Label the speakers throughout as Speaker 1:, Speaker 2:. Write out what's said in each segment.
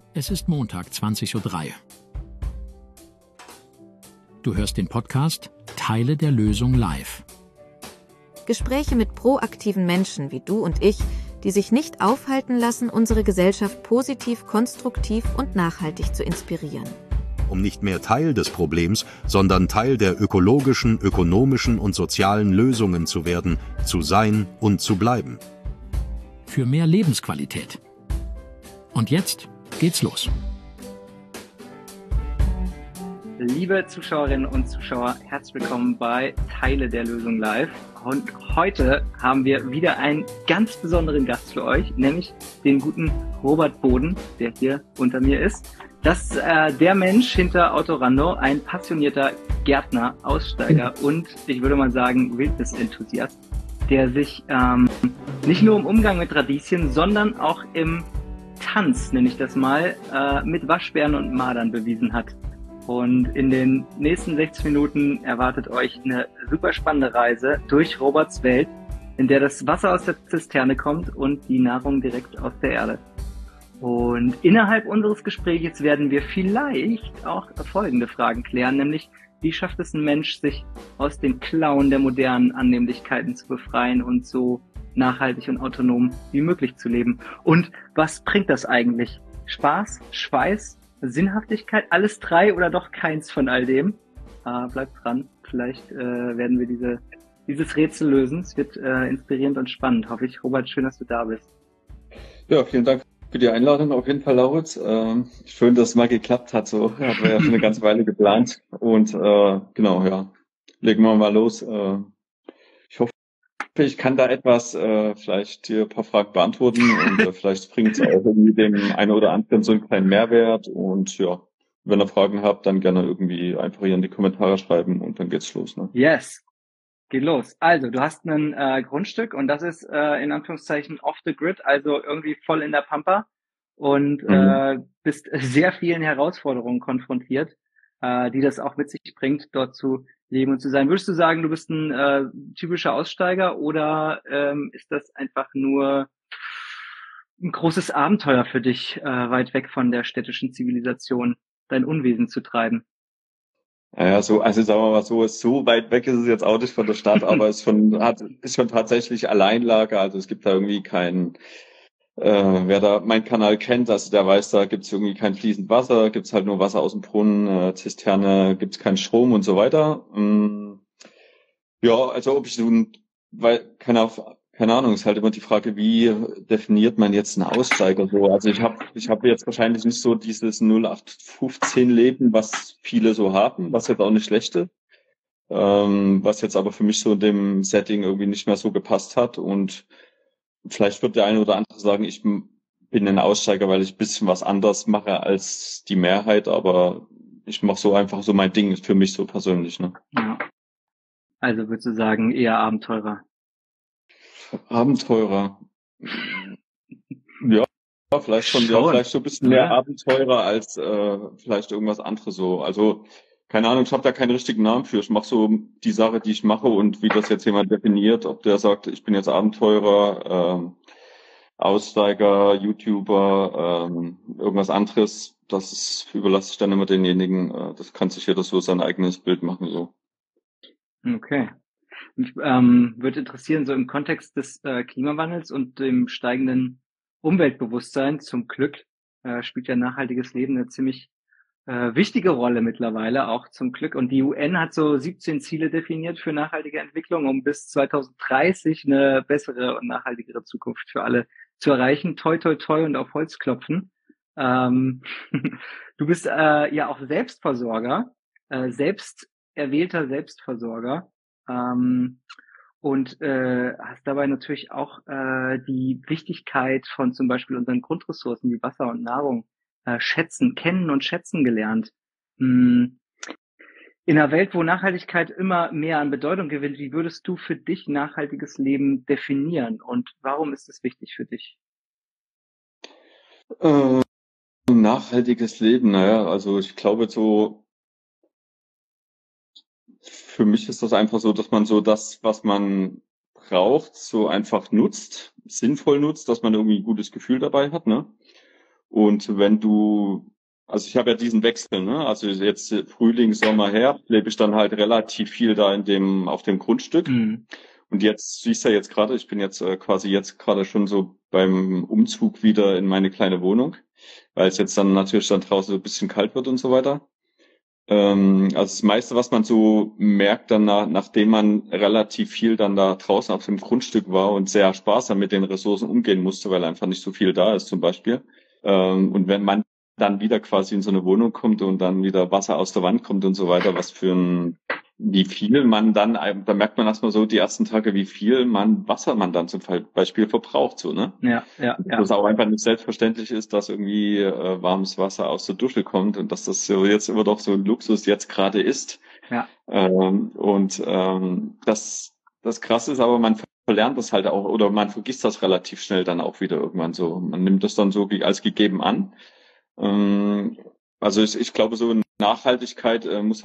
Speaker 1: Es ist Montag, 20:03 Uhr. Du hörst den Podcast Teile der Lösung live.
Speaker 2: Gespräche mit proaktiven Menschen wie du und ich, die sich nicht aufhalten lassen, unsere Gesellschaft positiv, konstruktiv und nachhaltig zu inspirieren.
Speaker 3: Um nicht mehr Teil des Problems, sondern Teil der ökologischen, ökonomischen und sozialen Lösungen zu werden, zu sein und zu bleiben.
Speaker 1: Für mehr Lebensqualität. Und jetzt geht's los.
Speaker 4: Liebe Zuschauerinnen und Zuschauer, herzlich willkommen bei Teile der Lösung live. Und heute haben wir wieder einen ganz besonderen Gast für euch, nämlich den guten Robert Boden, der hier unter mir ist. Das ist der Mensch hinter Autorando, ein passionierter Gärtner, Aussteiger und ich würde mal sagen Wildnis-Enthusiast, der sich nicht nur im Umgang mit Radieschen, sondern auch im Tanz, nenne ich das mal, mit Waschbären und Mardern bewiesen hat. Und in den nächsten 60 Minuten erwartet euch eine super spannende Reise durch Roberts Welt, in der das Wasser aus der Zisterne kommt und die Nahrung direkt aus der Erde. Und innerhalb unseres Gesprächs werden wir vielleicht auch folgende Fragen klären, nämlich wie schafft es ein Mensch, sich aus den Klauen der modernen Annehmlichkeiten zu befreien und so nachhaltig und autonom wie möglich zu leben? Und was bringt das eigentlich? Spaß, Schweiß, Sinnhaftigkeit, alles drei oder doch keins von all dem? Bleibt dran, vielleicht werden wir dieses Rätsel lösen. Es wird inspirierend und spannend, hoffe ich. Robert, schön, dass du da bist.
Speaker 5: Ja, vielen Dank für die Einladung auf jeden Fall, Lauritz. Schön, dass es mal geklappt hat. So hatten wir ja schon eine ganze Weile geplant. Und genau, ja, legen wir mal los. Ich hoffe, ich kann da etwas, vielleicht hier ein paar Fragen beantworten und vielleicht bringt es auch irgendwie dem einen oder anderen so einen kleinen Mehrwert. Und ja, wenn ihr Fragen habt, dann gerne irgendwie einfach hier in die Kommentare schreiben und dann geht's los. Ne?
Speaker 4: Yes. Geht los. Also, du hast ein Grundstück und das ist in Anführungszeichen off the grid, also irgendwie voll in der Pampa und bist sehr vielen Herausforderungen konfrontiert, die das auch mit sich bringt, dort zu leben und zu sein. Würdest du sagen, du bist ein typischer Aussteiger oder ist das einfach nur ein großes Abenteuer für dich, weit weg von der städtischen Zivilisation, dein Unwesen zu treiben?
Speaker 5: Ja, so, also sagen wir mal so weit weg ist es jetzt auch nicht von der Stadt, aber ist schon tatsächlich Alleinlage, also es gibt da irgendwie keinen, wer da meinen Kanal kennt, also der weiß, da gibt's irgendwie kein fließend Wasser, gibt's halt nur Wasser aus dem Brunnen, Zisterne, gibt's keinen Strom und so weiter. Ja, also ob ich nun, weil, keine Ahnung, ist halt immer die Frage, wie definiert man jetzt einen Aussteiger so? Also ich hab jetzt wahrscheinlich nicht so dieses 0815 Leben, was viele so haben, was jetzt auch nicht schlecht ist, was jetzt aber für mich so in dem Setting irgendwie nicht mehr so gepasst hat. Und vielleicht wird der eine oder andere sagen, ich bin ein Aussteiger, weil ich ein bisschen was anders mache als die Mehrheit, aber ich mache so einfach so mein Ding, für mich so persönlich. Ne?
Speaker 4: Ja. Also würdest du sagen, eher Abenteurer?
Speaker 5: Abenteurer. Ja, vielleicht schon, ja, vielleicht so ein bisschen mehr Abenteurer als vielleicht irgendwas anderes so. Also, keine Ahnung, ich habe da keinen richtigen Namen für. Ich mache so die Sache, die ich mache und wie das jetzt jemand definiert, ob der sagt, ich bin jetzt Abenteurer, Aussteiger, YouTuber, irgendwas anderes, überlasse ich dann immer denjenigen, das kann sich jeder so sein eigenes Bild machen so.
Speaker 4: Okay. Mich würde interessieren, so im Kontext des Klimawandels und dem steigenden Umweltbewusstsein, zum Glück spielt ja nachhaltiges Leben eine ziemlich wichtige Rolle mittlerweile, auch zum Glück. Und die UN hat so 17 Ziele definiert für nachhaltige Entwicklung, um bis 2030 eine bessere und nachhaltigere Zukunft für alle zu erreichen. Toi, toi, toi und auf Holz klopfen. Du bist ja auch Selbstversorger, selbst erwählter Selbstversorger. Und hast dabei natürlich auch die Wichtigkeit von zum Beispiel unseren Grundressourcen wie Wasser und Nahrung kennen und schätzen gelernt. In einer Welt, wo Nachhaltigkeit immer mehr an Bedeutung gewinnt, wie würdest du für dich nachhaltiges Leben definieren und warum ist es wichtig für dich?
Speaker 5: Nachhaltiges Leben, naja, also ich glaube so, für mich ist das einfach so, dass man so das, was man braucht, so einfach nutzt, sinnvoll nutzt, dass man irgendwie ein gutes Gefühl dabei hat, ne? Und wenn du, also ich habe ja diesen Wechsel, ne? Also jetzt Frühling, Sommer, Herbst lebe ich dann halt relativ viel da auf dem Grundstück.
Speaker 4: Mhm.
Speaker 5: Und jetzt siehst du ja jetzt gerade, ich bin jetzt quasi jetzt gerade schon so beim Umzug wieder in meine kleine Wohnung, weil es jetzt dann natürlich dann draußen so ein bisschen kalt wird und so weiter. Also das meiste, was man so merkt, dann nachdem man relativ viel dann da draußen auf dem Grundstück war und sehr sparsam mit den Ressourcen umgehen musste, weil einfach nicht so viel da ist zum Beispiel. Und wenn man dann wieder quasi in so eine Wohnung kommt und dann wieder Wasser aus der Wand kommt und so weiter, wie viel man dann, da merkt man erstmal so die ersten Tage, wie viel Wasser man dann zum Beispiel verbraucht, so, ne?
Speaker 4: Ja.
Speaker 5: Dass es auch einfach nicht selbstverständlich ist, dass irgendwie warmes Wasser aus der Dusche kommt und dass das so jetzt immer doch so ein Luxus jetzt gerade ist.
Speaker 4: Ja.
Speaker 5: Das Krasse ist aber, man verlernt das halt auch oder man vergisst das relativ schnell dann auch wieder irgendwann so. Man nimmt das dann so als gegeben an. Also ich glaube, so Nachhaltigkeit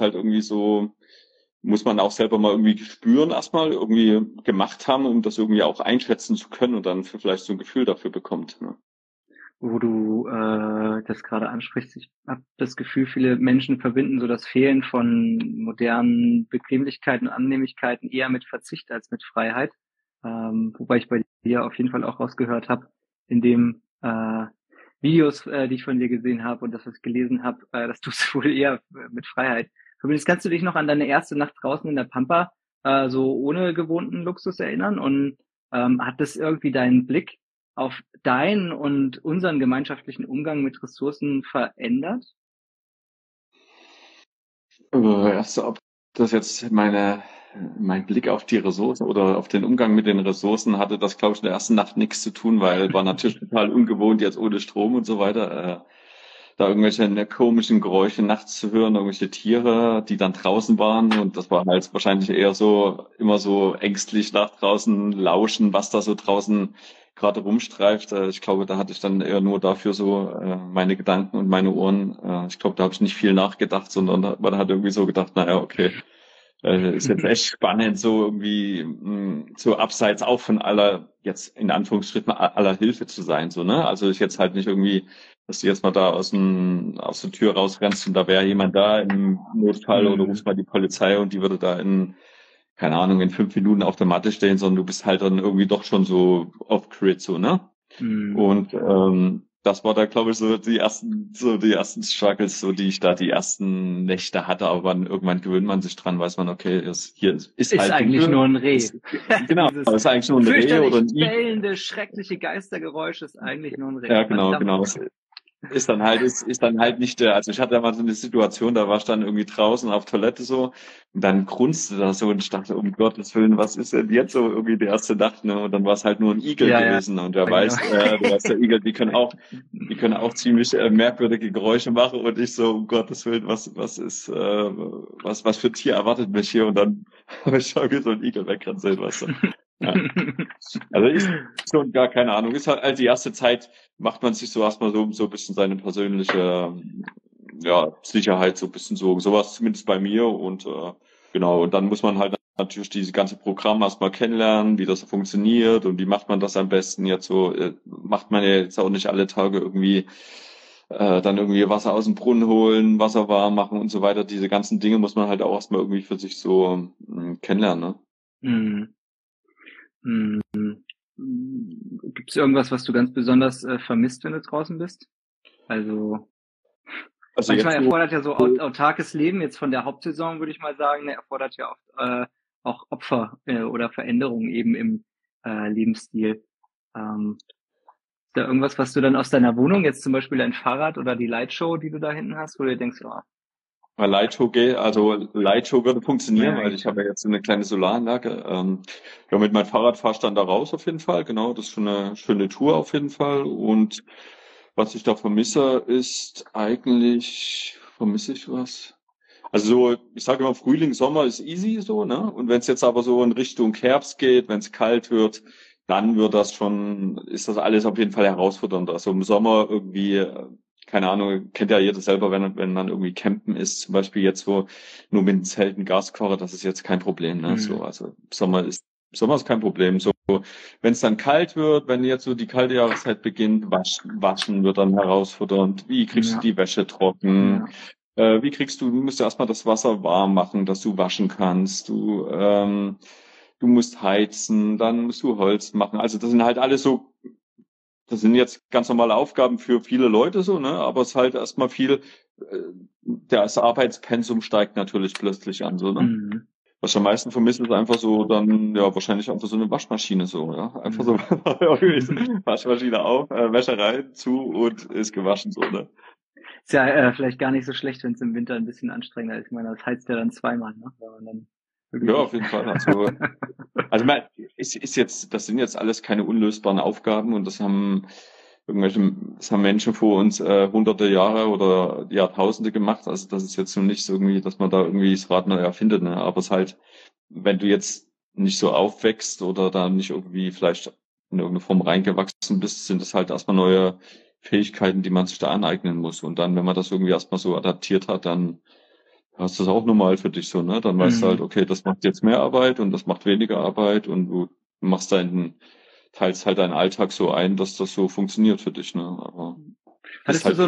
Speaker 5: muss man auch selber mal irgendwie spüren, erstmal irgendwie gemacht haben, um das irgendwie auch einschätzen zu können und dann vielleicht so ein Gefühl dafür bekommt. Ne?
Speaker 4: Wo du das gerade ansprichst, ich habe das Gefühl, viele Menschen verbinden so das Fehlen von modernen Bequemlichkeiten und Annehmlichkeiten eher mit Verzicht als mit Freiheit. Wobei ich bei dir auf jeden Fall auch rausgehört habe, in dem Videos, die ich von dir gesehen habe und das, was ich gelesen habe, dass du es wohl eher mit Freiheit verbindest. Kannst du dich noch an deine erste Nacht draußen in der Pampa so ohne gewohnten Luxus erinnern? Und hat das irgendwie deinen Blick auf deinen und unseren gemeinschaftlichen Umgang mit Ressourcen verändert?
Speaker 5: Also ob das jetzt mein Blick auf die Ressourcen oder auf den Umgang mit den Ressourcen hatte, das glaube ich in der ersten Nacht nichts zu tun, weil war natürlich total ungewohnt jetzt ohne Strom und so weiter. Da irgendwelche komischen Geräusche nachts zu hören, irgendwelche Tiere, die dann draußen waren und das war halt wahrscheinlich eher so immer so ängstlich nach draußen lauschen, was da so draußen gerade rumstreift. Ich glaube, da hatte ich dann eher nur dafür so meine Gedanken und meine Ohren. Ich glaube, da habe ich nicht viel nachgedacht, sondern man hat irgendwie so gedacht, naja, okay, ist jetzt echt spannend, so irgendwie so abseits auch von aller, jetzt in Anführungsstrichen aller Hilfe zu sein, so, ne? Also ich jetzt halt nicht irgendwie, dass du jetzt mal da aus der Tür rausrennst und da wäre jemand da im Notfall oder rufst mal die Polizei und die würde da keine Ahnung, in 5 Minuten auf der Matte stehen, sondern du bist halt dann irgendwie doch schon so off-grid, so, ne? Und das war da, glaube ich, so die ersten Struggles, so die ich da die ersten Nächte hatte, aber irgendwann gewöhnt man sich dran, weiß man, okay, ist halt
Speaker 4: eigentlich nur ein Reh.
Speaker 5: Genau, ist eigentlich nur ein Reh oder ein
Speaker 4: bellende, schreckliche Geistergeräusch ist eigentlich nur ein Reh.
Speaker 5: Ja, genau. Ist dann halt nicht also ich hatte ja mal so eine Situation, da war ich dann irgendwie draußen auf Toilette so und dann grunzte da so und ich dachte, um Gottes Willen, was ist denn jetzt so irgendwie die erste Nacht, ne? Und dann war es halt nur ein Igel gewesen und wer weiß, der Igel, die können auch ziemlich merkwürdige Geräusche machen und ich so, um Gottes Willen, was für Tier erwartet mich hier und dann habe ich schon wie so ein Igel wegrennen sehen, weißt du. Ja. Also ist schon gar keine Ahnung. Ist halt die erste Zeit, macht man sich so erstmal so ein bisschen seine persönliche Sicherheit so ein bisschen so, sowas zumindest bei mir und genau, und dann muss man halt natürlich dieses ganze Programm erstmal kennenlernen, wie das funktioniert und wie macht man das am besten jetzt so, macht man ja jetzt auch nicht alle Tage irgendwie dann irgendwie Wasser aus dem Brunnen holen, Wasser warm machen und so weiter. Diese ganzen Dinge muss man halt auch erstmal irgendwie für sich so kennenlernen, ne?
Speaker 4: Gibt es irgendwas, was du ganz besonders vermisst, wenn du draußen bist? Also manchmal erfordert ja so autarkes Leben jetzt von der Hauptsaison, würde ich mal sagen, erfordert ja oft auch Opfer oder Veränderungen eben im Lebensstil. Ist da irgendwas, was du dann aus deiner Wohnung, jetzt zum Beispiel dein Fahrrad oder die Lightshow, die du da hinten hast, wo du denkst,
Speaker 5: Lightshow würde funktionieren, weil ich habe ja jetzt eine kleine Solaranlage. Mit meinem Fahrrad fahre ich dann da raus auf jeden Fall, genau, das ist schon eine schöne Tour auf jeden Fall. Und was ich da vermisse, vermisse ich was? Also so, ich sage immer, Frühling, Sommer ist easy so, ne? Und wenn es jetzt aber so in Richtung Herbst geht, wenn es kalt wird, dann ist das alles auf jeden Fall herausfordernd. Also im Sommer irgendwie keine Ahnung, kennt ja jeder selber, wenn man irgendwie campen ist, zum Beispiel jetzt so nur mit dem Zelt, Gaskocher, das ist jetzt kein Problem, ne? So, also Sommer ist Sommer ist kein Problem. So, wenn es dann kalt wird, wenn jetzt so die kalte Jahreszeit beginnt, waschen wird dann herausfordernd. Wie kriegst du die Wäsche trocken? Du musst ja erstmal das Wasser warm machen, dass du waschen kannst. Du musst heizen, dann musst du Holz machen. Also das sind halt alles so, das sind jetzt ganz normale Aufgaben für viele Leute so, ne? Aber es ist halt erstmal viel, das Arbeitspensum steigt natürlich plötzlich an, so, ne?
Speaker 4: Mhm.
Speaker 5: Was ich am meisten vermisse, ist einfach so dann, ja, wahrscheinlich einfach so eine Waschmaschine so, ja. Einfach so Waschmaschine auf, Wäsche rein, zu und ist gewaschen, so, ne?
Speaker 4: Ist ja vielleicht gar nicht so schlecht, wenn es im Winter ein bisschen anstrengender ist. Ich meine, das heizt ja dann zweimal, ne? Wenn man dann
Speaker 5: Ja, auf jeden Fall. Also das sind jetzt alles keine unlösbaren Aufgaben und das haben Menschen vor uns hunderte Jahre oder Jahrtausende gemacht. Also das ist jetzt nun nicht so irgendwie, dass man da irgendwie das Rad neu erfindet, ne? Aber es ist halt, wenn du jetzt nicht so aufwächst oder da nicht irgendwie vielleicht in irgendeine Form reingewachsen bist, sind das halt erstmal neue Fähigkeiten, die man sich da aneignen muss. Und dann, wenn man das irgendwie erstmal so adaptiert hat, dann ist das auch normal für dich so, ne? Dann weißt du halt, okay, das macht jetzt mehr Arbeit und das macht weniger Arbeit und du machst teilst halt deinen Alltag so ein, dass das so funktioniert für dich, ne? Aber
Speaker 4: Hattest du so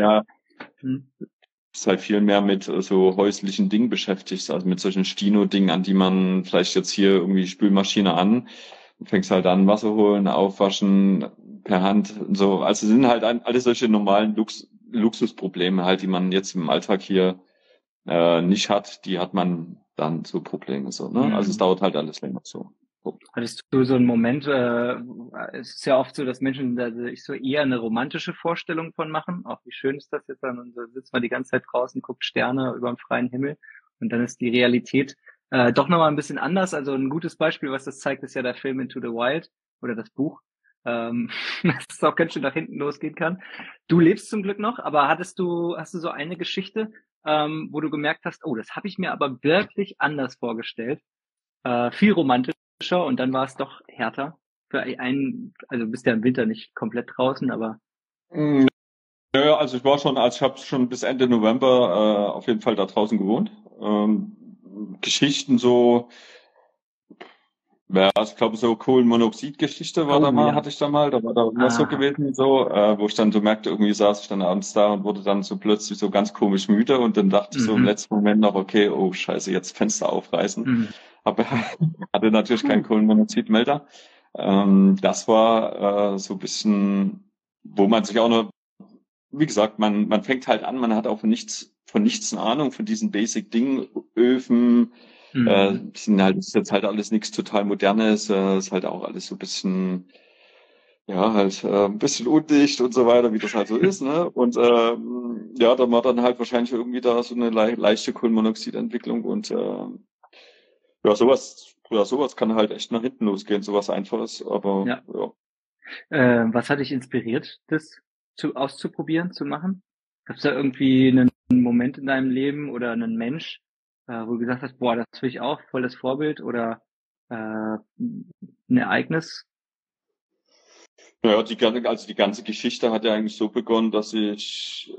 Speaker 5: bist halt viel mehr mit so häuslichen Dingen beschäftigt, also mit solchen Stino-Dingen, an die man vielleicht jetzt hier irgendwie Spülmaschine an, fängst halt an, Wasser holen, aufwaschen, per Hand und so. Also sind halt alle solche normalen Luxusprobleme halt, die man jetzt im Alltag hier nicht hat, die hat man dann so Probleme so, ne? Also es dauert halt alles länger so.
Speaker 4: Hattest du so einen Moment, es ist ja oft so, dass Menschen da sich so eher eine romantische Vorstellung von machen, auch wie schön ist das jetzt dann, und da sitzt man die ganze Zeit draußen, guckt Sterne über dem freien Himmel und dann ist die Realität doch nochmal ein bisschen anders. Also ein gutes Beispiel, was das zeigt, ist ja der Film Into the Wild oder das Buch, dass es auch ganz schön nach hinten losgehen kann. Du lebst zum Glück noch, aber hast du so eine Geschichte, wo du gemerkt hast, oh, das habe ich mir aber wirklich anders vorgestellt, viel romantischer und dann war es doch härter für also du bist ja im Winter nicht komplett draußen, aber
Speaker 5: ja, also ich habe schon bis Ende November auf jeden Fall da draußen gewohnt. Geschichten so, ja, ich glaube so Kohlenmonoxid-Geschichte hatte ich da mal, da war da immer so gewesen, so, wo ich dann so merkte, irgendwie saß ich dann abends da und wurde dann so plötzlich so ganz komisch müde und dann dachte ich so im letzten Moment noch, okay, oh Scheiße, jetzt Fenster aufreißen. Aber hatte natürlich keinen Kohlenmonoxidmelder. Das war so ein bisschen, wo man sich auch noch, wie gesagt, man fängt halt an, man hat auch von nichts eine Ahnung, von diesen Basic-Dingen, Öfen, ist jetzt halt alles nichts total Modernes, ist halt auch alles so ein bisschen, ja, halt ein bisschen undicht und so weiter, wie das halt so ist, ne? Und ja, da war dann halt wahrscheinlich irgendwie da so eine leichte Kohlenmonoxidentwicklung und ja, sowas kann halt echt nach hinten losgehen, sowas Einfaches, aber ja.
Speaker 4: Was hat dich inspiriert, das auszuprobieren, zu machen? Gab es da irgendwie einen Moment in deinem Leben oder einen Mensch, wo du gesagt hast, boah, das will ich auch, voll das Vorbild oder ein Ereignis?
Speaker 5: Ja, die ganze Geschichte hat ja eigentlich so begonnen, dass ich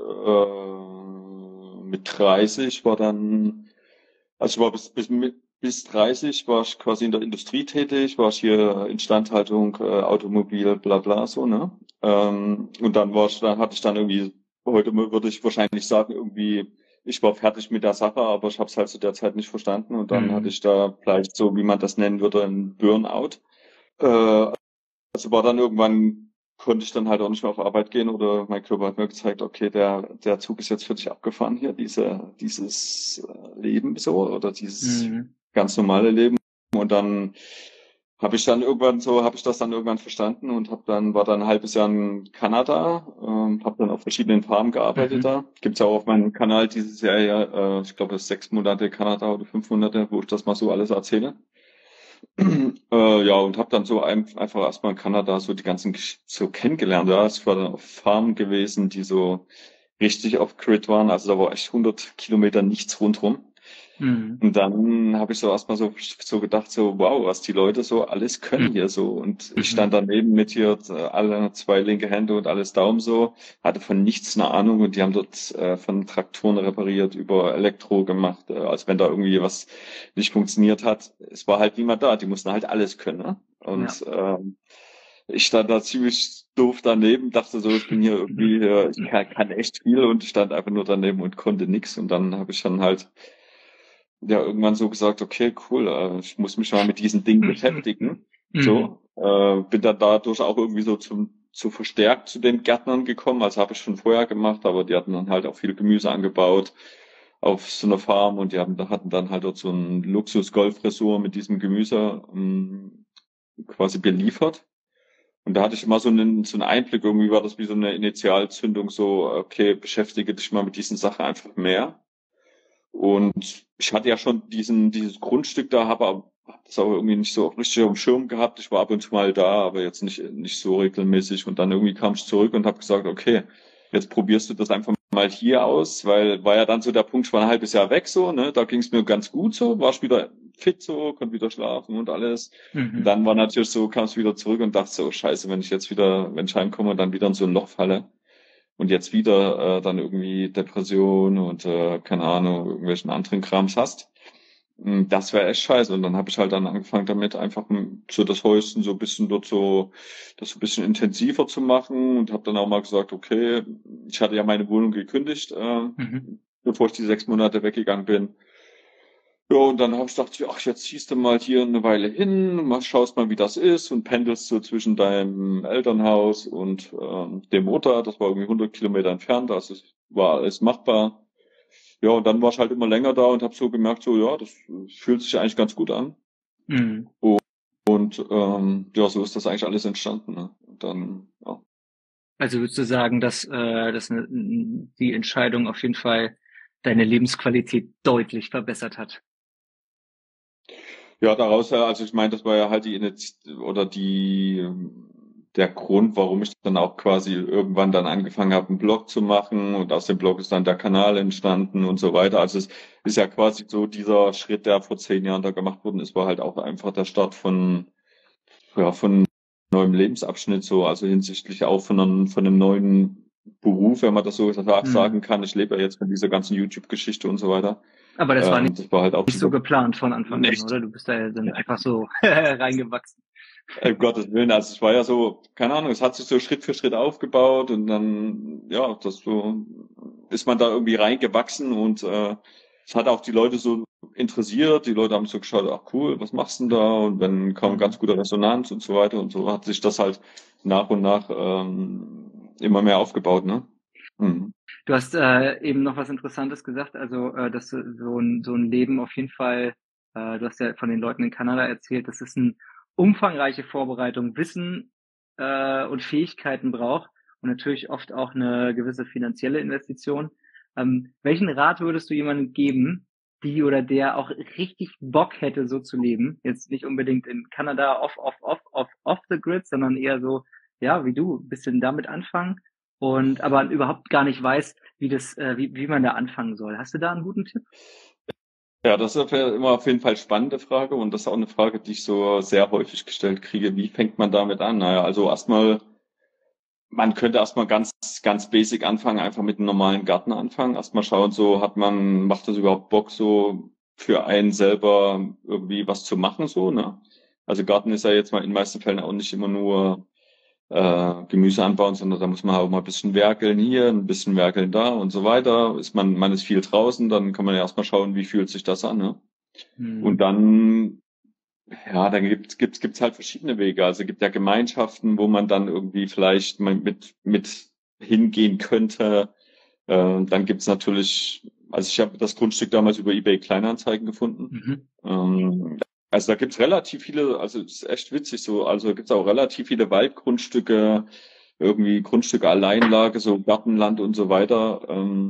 Speaker 5: mit 30 war dann, also ich war bis 30 war ich quasi in der Industrie tätig, war ich hier Instandhaltung, Automobil, bla bla so, ne? Und dann hatte ich dann irgendwie, heute würde ich wahrscheinlich sagen, irgendwie, ich war fertig mit der Sache, aber ich habe es halt zu der Zeit nicht verstanden und dann hatte ich da vielleicht so, wie man das nennen würde, ein Burnout. Also war dann irgendwann, konnte ich dann halt auch nicht mehr auf Arbeit gehen oder mein Körper hat mir gezeigt, okay, der Zug ist jetzt für dich abgefahren hier, dieses Leben so oder dieses ganz normale Leben. Und dann habe ich das dann irgendwann verstanden und war dann ein halbes Jahr in Kanada, habe dann auf verschiedenen Farmen gearbeitet da. Gibt's ja auch auf meinem Kanal diese Serie, ich glaube 6 Monate Kanada oder 5 Monate, wo ich das mal so alles erzähle. Ja, und habe dann so einfach erstmal in Kanada so die ganzen so kennengelernt. Ja, ich war dann auf Farmen gewesen, die so richtig auf Grid waren. Also da war echt 100 Kilometer nichts rundrum. Und dann habe ich so erstmal so gedacht, so wow, was die Leute so alles können hier so. Und ich stand daneben mit hier alle 2 linke Hände und alles Daumen so, hatte von nichts eine Ahnung und die haben dort von Traktoren repariert, über Elektro gemacht, als wenn da irgendwie was nicht funktioniert hat. Es war halt niemand da, die mussten halt alles können. Ne? Und ich stand da ziemlich doof daneben, dachte so, ich bin hier irgendwie, ich kann echt viel und ich stand einfach nur daneben und konnte nichts. Und dann habe ich dann halt irgendwann so gesagt, okay, cool, ich muss mich mal mit diesen Dingen beschäftigen. So, bin dann dadurch auch irgendwie so zu verstärkt zu den Gärtnern gekommen. Also habe ich schon vorher gemacht, aber die hatten dann halt auch viel Gemüse angebaut auf so einer Farm und hatten dann halt dort so ein Luxus-Golfressort mit diesem Gemüse quasi beliefert. Und da hatte ich immer so einen Einblick, irgendwie war das wie so eine Initialzündung, so, okay, beschäftige dich mal mit diesen Sachen einfach mehr. Und ich hatte ja schon dieses Grundstück da, habe das aber irgendwie nicht so richtig auf dem Schirm gehabt. Ich war ab und zu mal da, aber jetzt nicht so regelmäßig. Und dann irgendwie kam ich zurück und habe gesagt, okay, jetzt probierst du das einfach mal hier aus, weil war ja dann so der Punkt, ich war ein halbes Jahr weg so, ne, da ging es mir ganz gut so, war ich wieder fit so, konnte wieder schlafen und alles. Und dann war natürlich so, kam es wieder zurück und dachte so, scheiße, wenn ich heimkomme und dann wieder in so ein Loch falle und jetzt wieder dann irgendwie Depression und keine Ahnung, irgendwelchen anderen Krams hast, das wäre echt scheiße. Und dann habe ich halt dann angefangen damit, einfach so das Häuschen so ein bisschen dort so, das so ein bisschen intensiver zu machen und habe dann auch mal gesagt, okay, ich hatte ja meine Wohnung gekündigt, bevor ich die 6 Monate weggegangen bin. Ja, und dann habe ich gedacht, ach, jetzt ziehst du mal hier eine Weile hin, schaust mal, wie das ist und pendelst so zwischen deinem Elternhaus und dem Ort. Das war irgendwie 100 Kilometer entfernt, also es war alles machbar. Ja, und dann war ich halt immer länger da und habe so gemerkt, so ja, das fühlt sich eigentlich ganz gut an. Und ja, so ist das eigentlich alles entstanden. Ne? Und dann, ja.
Speaker 4: Also würdest du sagen, dass die Entscheidung auf jeden Fall deine Lebensqualität deutlich verbessert hat?
Speaker 5: Ja, daraus, also ich meine, das war ja halt der Grund, warum ich dann auch quasi irgendwann dann angefangen habe, einen Blog zu machen und aus dem Blog ist dann der Kanal entstanden und so weiter. Also es ist ja quasi so dieser Schritt, der vor 10 Jahren da gemacht worden ist, war halt auch einfach der Start von neuem Lebensabschnitt, so, also hinsichtlich auch von einem neuen Beruf, wenn man das so sagen kann. Ich lebe ja jetzt von dieser ganzen YouTube-Geschichte und so weiter.
Speaker 4: Aber das war nicht
Speaker 5: halt auch
Speaker 4: so geplant von Anfang an, oder? Du bist da ja dann einfach so reingewachsen.
Speaker 5: Um Gottes Willen, also es war ja so, keine Ahnung, es hat sich so Schritt für Schritt aufgebaut und dann, ja, das so, ist man da irgendwie reingewachsen und es hat auch die Leute so interessiert, die Leute haben so geschaut, ach cool, was machst du denn da? Und dann kam ganz gute Resonanz und so weiter und so hat sich das halt nach und nach immer mehr aufgebaut, ne?
Speaker 4: Du hast eben noch was Interessantes gesagt, also dass so ein Leben auf jeden Fall, du hast ja von den Leuten in Kanada erzählt, dass es eine umfangreiche Vorbereitung, Wissen und Fähigkeiten braucht und natürlich oft auch eine gewisse finanzielle Investition. Welchen Rat würdest du jemandem geben, die oder der auch richtig Bock hätte, so zu leben? Jetzt nicht unbedingt in Kanada off the grid, sondern eher so, ja, wie du, ein bisschen damit anfangen. Aber überhaupt gar nicht weiß, wie man da anfangen soll. Hast du da einen guten Tipp?
Speaker 5: Ja, das ist immer auf jeden Fall eine spannende Frage und das ist auch eine Frage, die ich so sehr häufig gestellt kriege. Wie fängt man damit an? Naja, also man könnte erstmal ganz, ganz basic anfangen, einfach mit einem normalen Garten anfangen. Erstmal schauen, so macht das überhaupt Bock, so für einen selber irgendwie was zu machen, so, ne? Also Garten ist ja jetzt mal in den meisten Fällen auch nicht immer nur Gemüse anbauen, sondern da muss man auch mal ein bisschen werkeln hier, ein bisschen werkeln da und so weiter. Man ist viel draußen, dann kann man ja erstmal schauen, wie fühlt sich das an, ne? Und dann, ja, dann gibt's halt verschiedene Wege. Also es gibt ja Gemeinschaften, wo man dann irgendwie vielleicht mal mit hingehen könnte. Dann gibt's natürlich, also ich habe das Grundstück damals über eBay Kleinanzeigen gefunden. Also da gibt's relativ viele, also es ist echt witzig so, also gibt's auch relativ viele Waldgrundstücke, irgendwie Grundstücke Alleinlage, so Gartenland und so weiter,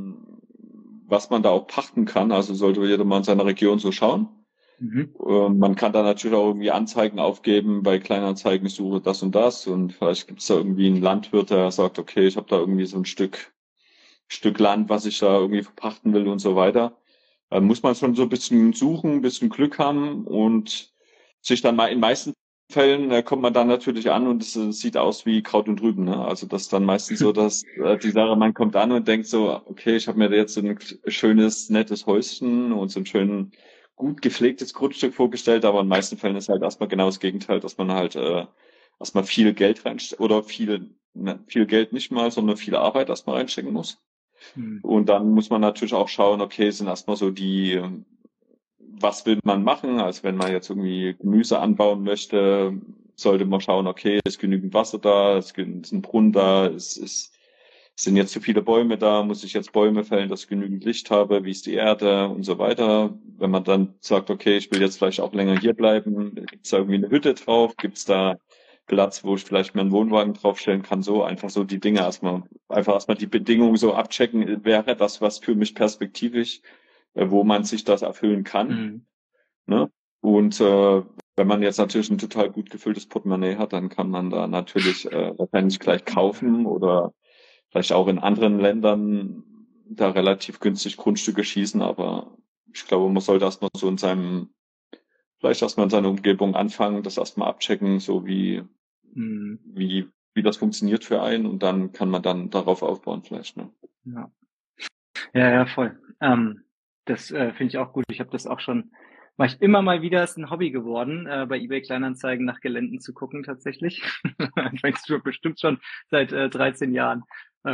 Speaker 5: was man da auch pachten kann, also sollte jeder mal in seiner Region so schauen. Man kann da natürlich auch irgendwie Anzeigen aufgeben, bei Kleinanzeigen, ich suche das und vielleicht gibt's da irgendwie einen Landwirt, der sagt, okay, ich habe da irgendwie so ein Stück Land, was ich da irgendwie verpachten will und so weiter. muss man schon so ein bisschen suchen, ein bisschen Glück haben und sich dann mal in meisten Fällen kommt man dann natürlich an und es sieht aus wie Kraut und Rüben. Ne? Also das ist dann meistens so, dass die Sache, man kommt an und denkt so, okay, ich habe mir jetzt so ein schönes, nettes Häuschen und so ein schön gut gepflegtes Grundstück vorgestellt, aber in den meisten Fällen ist halt erstmal genau das Gegenteil, dass man halt erstmal viel Geld reinsteckt oder viel Geld nicht mal, sondern viel Arbeit erstmal reinstecken muss. Und dann muss man natürlich auch schauen, okay, sind erstmal so was will man machen? Also wenn man jetzt irgendwie Gemüse anbauen möchte, sollte man schauen, okay, ist genügend Wasser da, ist ein Brunnen da, sind jetzt zu viele Bäume da, muss ich jetzt Bäume fällen, dass ich genügend Licht habe, wie ist die Erde und so weiter. Wenn man dann sagt, okay, ich will jetzt vielleicht auch länger hier bleiben, gibt es da irgendwie eine Hütte drauf, gibt es da Platz, wo ich vielleicht mir einen Wohnwagen draufstellen kann, so einfach so die Dinge erstmal die Bedingungen so abchecken, wäre das was für mich perspektivisch, wo man sich das erfüllen kann. Ne? Und wenn man jetzt natürlich ein total gut gefülltes Portemonnaie hat, dann kann man da natürlich wahrscheinlich gleich kaufen oder vielleicht auch in anderen Ländern da relativ günstig Grundstücke schießen, aber ich glaube, man sollte erstmal so vielleicht erstmal in seiner Umgebung anfangen, das erstmal abchecken, so wie das funktioniert für einen und dann kann man dann darauf aufbauen vielleicht. Ne?
Speaker 4: Ja, voll. Das finde ich auch gut. Ich habe das auch schon, mache ich immer mal wieder, ist ein Hobby geworden, bei eBay Kleinanzeigen nach Geländen zu gucken tatsächlich. Fängst du bestimmt schon seit 13 Jahren.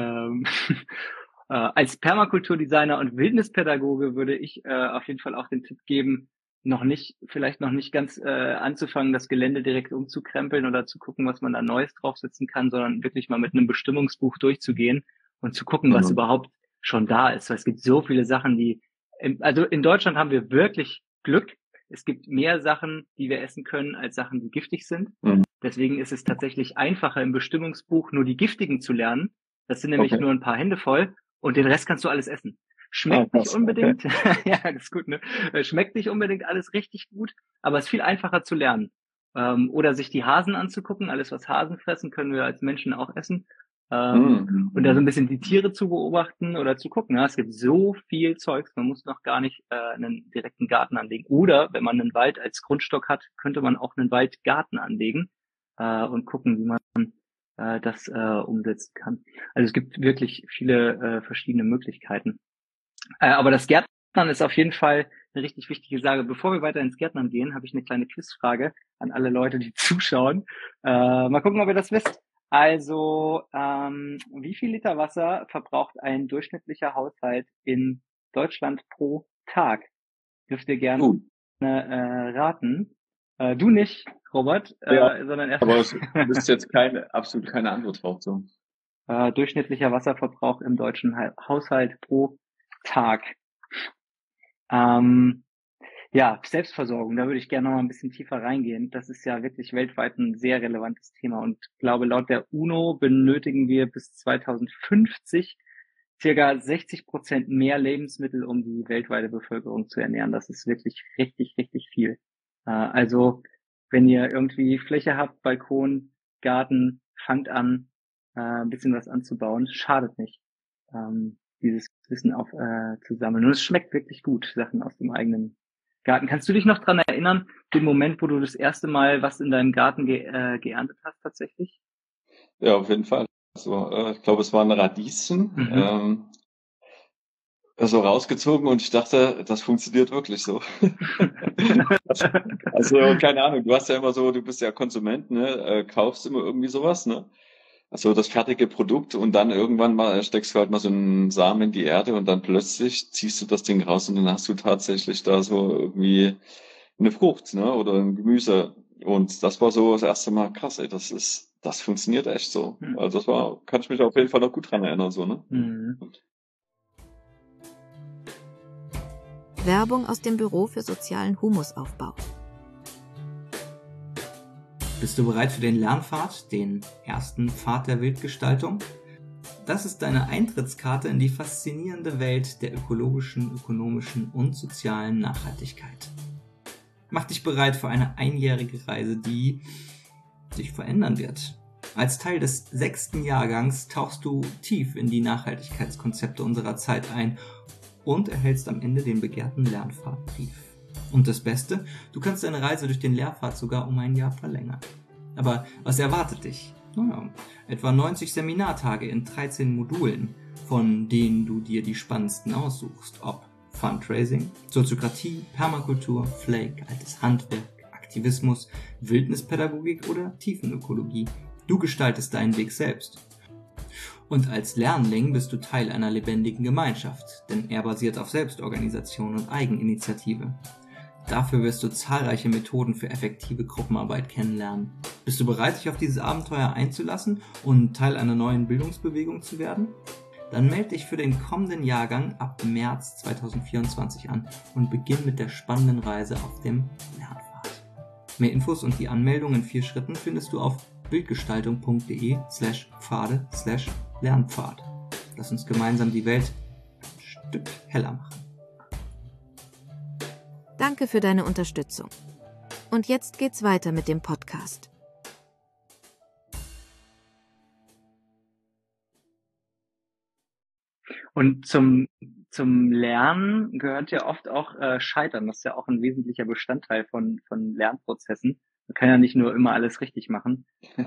Speaker 4: Als Permakulturdesigner und Wildnispädagoge würde ich auf jeden Fall auch den Tipp geben, vielleicht noch nicht ganz anzufangen, das Gelände direkt umzukrempeln oder zu gucken, was man da Neues draufsetzen kann, sondern wirklich mal mit einem Bestimmungsbuch durchzugehen und zu gucken, was überhaupt schon da ist. Weil es gibt so viele Sachen, also in Deutschland haben wir wirklich Glück. Es gibt mehr Sachen, die wir essen können, als Sachen, die giftig sind. Deswegen ist es tatsächlich einfacher, im Bestimmungsbuch nur die giftigen zu lernen. Das sind nämlich nur ein paar Hände voll und den Rest kannst du alles essen. Schmeckt nicht unbedingt, ja, das ist gut, ne? Schmeckt nicht unbedingt alles richtig gut, aber es ist viel einfacher zu lernen. Oder sich die Hasen anzugucken. Alles, was Hasen fressen, können wir als Menschen auch essen. Und da so ein bisschen die Tiere zu beobachten oder zu gucken. Ja, es gibt so viel Zeugs, man muss noch gar nicht einen direkten Garten anlegen. Oder wenn man einen Wald als Grundstock hat, könnte man auch einen Waldgarten anlegen und gucken, wie man das umsetzen kann. Also es gibt wirklich viele verschiedene Möglichkeiten. Aber das Gärtnern ist auf jeden Fall eine richtig wichtige Sache. Bevor wir weiter ins Gärtnern gehen, habe ich eine kleine Quizfrage an alle Leute, die zuschauen. Mal gucken, ob ihr das wisst. Also, wie viel Liter Wasser verbraucht ein durchschnittlicher Haushalt in Deutschland pro Tag? Dürft ihr gerne raten. Du nicht, Robert, sondern erst.
Speaker 5: Aber es ist jetzt absolut keine Antwort drauf. So.
Speaker 4: Durchschnittlicher Wasserverbrauch im deutschen Haushalt pro Tag. Ja, Selbstversorgung, da würde ich gerne noch mal ein bisschen tiefer reingehen. Das ist ja wirklich weltweit ein sehr relevantes Thema und ich glaube, laut der UNO benötigen wir bis 2050 circa 60% mehr Lebensmittel, um die weltweite Bevölkerung zu ernähren. Das ist wirklich richtig, richtig viel. Also, wenn ihr irgendwie Fläche habt, Balkon, Garten, fangt an, ein bisschen was anzubauen. Schadet nicht, dieses Wissen zu sammeln. Und es schmeckt wirklich gut, Sachen aus dem eigenen Garten. Kannst du dich noch dran erinnern, den Moment, wo du das erste Mal was in deinem Garten geerntet hast tatsächlich?
Speaker 5: Ja, auf jeden Fall. Also, ich glaube, es waren Radieschen. So rausgezogen und ich dachte, das funktioniert wirklich so. Also, keine Ahnung, du hast ja immer so, du bist ja Konsument, ne, kaufst immer irgendwie sowas, ne? Also das fertige Produkt und dann irgendwann mal steckst du halt mal so einen Samen in die Erde und dann plötzlich ziehst du das Ding raus und dann hast du tatsächlich da so irgendwie eine Frucht, ne, oder ein Gemüse. Und das war so das erste Mal krass, ey, das funktioniert echt so. Also kann ich mich auf jeden Fall noch gut dran erinnern, so, ne?
Speaker 2: Werbung aus dem Büro für sozialen Humusaufbau.
Speaker 6: Bist du bereit für den Lernpfad, den ersten Pfad der Wildgestaltung? Das ist deine Eintrittskarte in die faszinierende Welt der ökologischen, ökonomischen und sozialen Nachhaltigkeit. Mach dich bereit für eine einjährige Reise, die sich verändern wird. Als Teil des 6. Jahrgangs tauchst du tief in die Nachhaltigkeitskonzepte unserer Zeit ein und erhältst am Ende den begehrten Lernpfadbrief. Und das Beste, du kannst deine Reise durch den Lehrpfad sogar um ein Jahr verlängern. Aber was erwartet dich? Naja, etwa 90 Seminartage in 13 Modulen, von denen du dir die spannendsten aussuchst, ob Fundraising, Soziokratie, Permakultur, Flake, altes Handwerk, Aktivismus, Wildnispädagogik oder Tiefenökologie. Du gestaltest deinen Weg selbst. Und als Lernling bist du Teil einer lebendigen Gemeinschaft, denn er basiert auf Selbstorganisation und Eigeninitiative. Dafür wirst du zahlreiche Methoden für effektive Gruppenarbeit kennenlernen. Bist du bereit, dich auf dieses Abenteuer einzulassen und Teil einer neuen Bildungsbewegung zu werden? Dann melde dich für den kommenden Jahrgang ab März 2024 an und beginn mit der spannenden Reise auf dem Lernpfad. Mehr Infos und die Anmeldung in 4 Schritten findest du auf bildgestaltung.de/pfade/Lernpfad. Lass uns gemeinsam die Welt ein Stück heller machen.
Speaker 2: Danke für deine Unterstützung. Und jetzt geht's weiter mit dem Podcast.
Speaker 4: Und zum Lernen gehört ja oft auch Scheitern. Das ist ja auch ein wesentlicher Bestandteil von Lernprozessen. Man kann ja nicht nur immer alles richtig machen.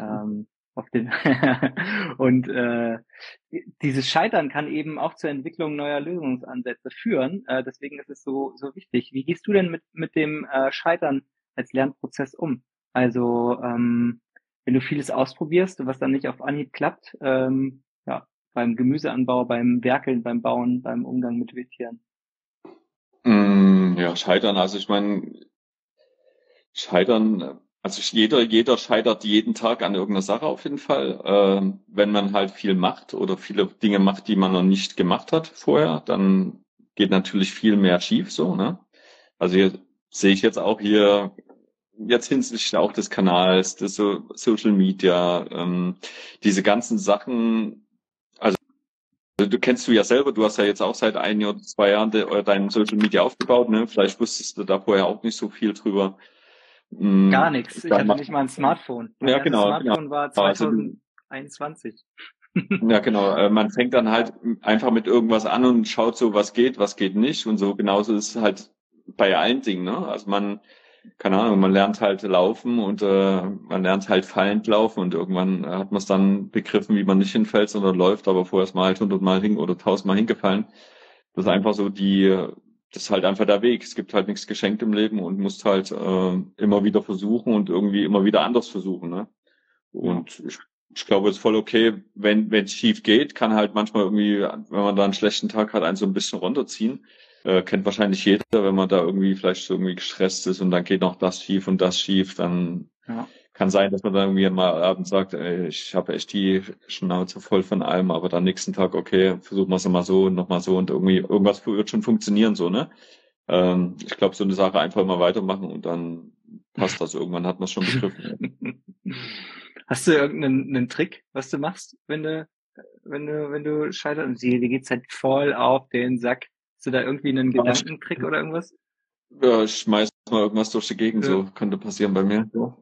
Speaker 4: Und dieses Scheitern kann eben auch zur Entwicklung neuer Lösungsansätze führen. Deswegen ist es so wichtig. Wie gehst du denn mit dem Scheitern als Lernprozess um? Also wenn du vieles ausprobierst und was dann nicht auf Anhieb klappt, beim Gemüseanbau, beim Werkeln, beim Bauen, beim Umgang mit Wildtieren.
Speaker 5: Ja, Scheitern. Also ich meine, jeder scheitert jeden Tag an irgendeiner Sache auf jeden Fall. Wenn man halt viel macht oder viele Dinge macht, die man noch nicht gemacht hat vorher, dann geht natürlich viel mehr schief so, ne? Also hier sehe ich jetzt auch hier jetzt hinsichtlich auch des Kanals, des Social Media, diese ganzen Sachen. Also du kennst du ja selber, du hast ja jetzt auch seit 1 oder 2 Jahren dein Social Media aufgebaut, ne? Vielleicht wusstest du da vorher auch nicht so viel drüber.
Speaker 4: Gar nichts. Ich hatte nicht mal ein Smartphone.
Speaker 5: Ja, genau.
Speaker 4: Smartphone war 2021.
Speaker 5: Ja, genau. Man fängt dann halt einfach mit irgendwas an und schaut so, was geht nicht. Und so genauso ist es halt bei allen Dingen, ne? Also keine Ahnung, man lernt halt laufen und man lernt halt fallend laufen und irgendwann hat man es dann begriffen, wie man nicht hinfällt, sondern läuft, aber vorher ist man halt 100 Mal oder 1000 Mal hingefallen. Das ist einfach so das ist halt einfach der Weg. Es gibt halt nichts geschenkt im Leben und musst halt immer wieder versuchen und irgendwie immer wieder anders versuchen, ne? Und ich glaube, es ist voll okay, wenn es schief geht, kann halt manchmal irgendwie, wenn man da einen schlechten Tag hat, einen so ein bisschen runterziehen. Kennt wahrscheinlich jeder, wenn man da irgendwie vielleicht irgendwie gestresst ist und dann geht noch das schief und das schief, dann kann sein, dass man dann irgendwie mal abends sagt, ey, ich habe echt die Schnauze voll von allem, aber dann nächsten Tag, okay, versuchen wir es mal so und nochmal so und irgendwie irgendwas wird schon funktionieren, so, ne? Ich glaube, so eine Sache einfach mal weitermachen und dann passt das. Irgendwann hat man es schon begriffen.
Speaker 4: Hast du irgendeinen Trick, was du machst, wenn du scheiterst und dir geht's halt voll auf den Sack? Hast du da irgendwie einen Gedankentrick oder irgendwas?
Speaker 5: Ja, ich schmeiß mal irgendwas durch die Gegend, so könnte passieren bei mir. So.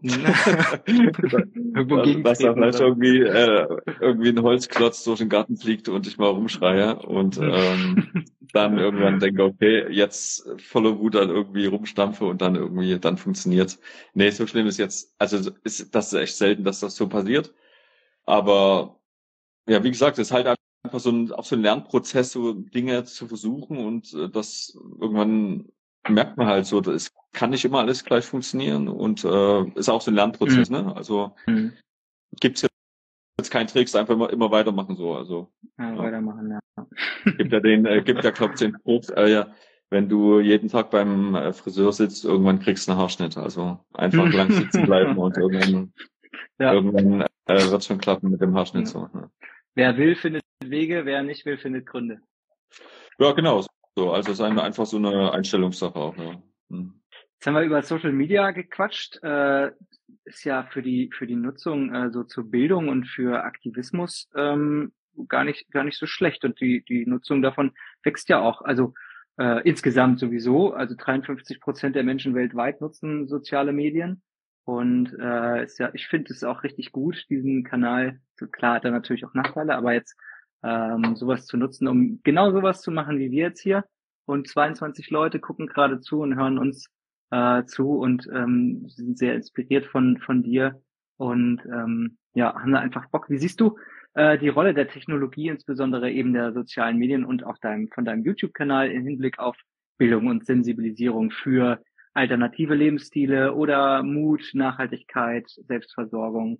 Speaker 5: Dass da vielleicht irgendwie ein Holzklotz durch den Garten fliegt und ich mal rumschreie und dann irgendwann denke, okay, jetzt voller Wut dann irgendwie rumstampfe und dann funktioniert. Nee, so schlimm ist jetzt, also das ist echt selten, dass das so passiert. Aber ja, wie gesagt, es ist halt einfach so ein Lernprozess, so Dinge zu versuchen und das irgendwann merkt man halt so, es kann nicht immer alles gleich funktionieren und ist auch so ein Lernprozess, ne? Also gibt's jetzt keinen Tricks, einfach immer weitermachen so. Also
Speaker 4: weitermachen, ja.
Speaker 5: Gibt ja glaube ich den Spruch, wenn du jeden Tag beim Friseur sitzt, irgendwann kriegst du einen Haarschnitt. Also einfach lang sitzen bleiben und irgendwann wird schon klappen mit dem Haarschnitt. So, ne?
Speaker 4: Wer will, findet Wege, wer nicht will, findet Gründe.
Speaker 5: Ja, genau. So, also es ist einfach so eine Einstellungssache auch. Ja.
Speaker 4: Jetzt haben wir über Social Media gequatscht. Ist ja für die Nutzung so zur Bildung und für Aktivismus gar nicht so schlecht. Und die Nutzung davon wächst ja auch. Also insgesamt sowieso. Also 53% der Menschen weltweit nutzen soziale Medien. Und ich finde es auch richtig gut, diesen Kanal. So, klar hat er natürlich auch Nachteile, aber jetzt sowas zu nutzen, um genau sowas zu machen wie wir jetzt hier, und 22 Leute gucken gerade zu und hören uns zu und sind sehr inspiriert von dir und ja, haben da einfach Bock. Wie siehst du die Rolle der Technologie, insbesondere eben der sozialen Medien und auch von deinem YouTube-Kanal im Hinblick auf Bildung und Sensibilisierung für alternative Lebensstile oder Mut, Nachhaltigkeit, Selbstversorgung?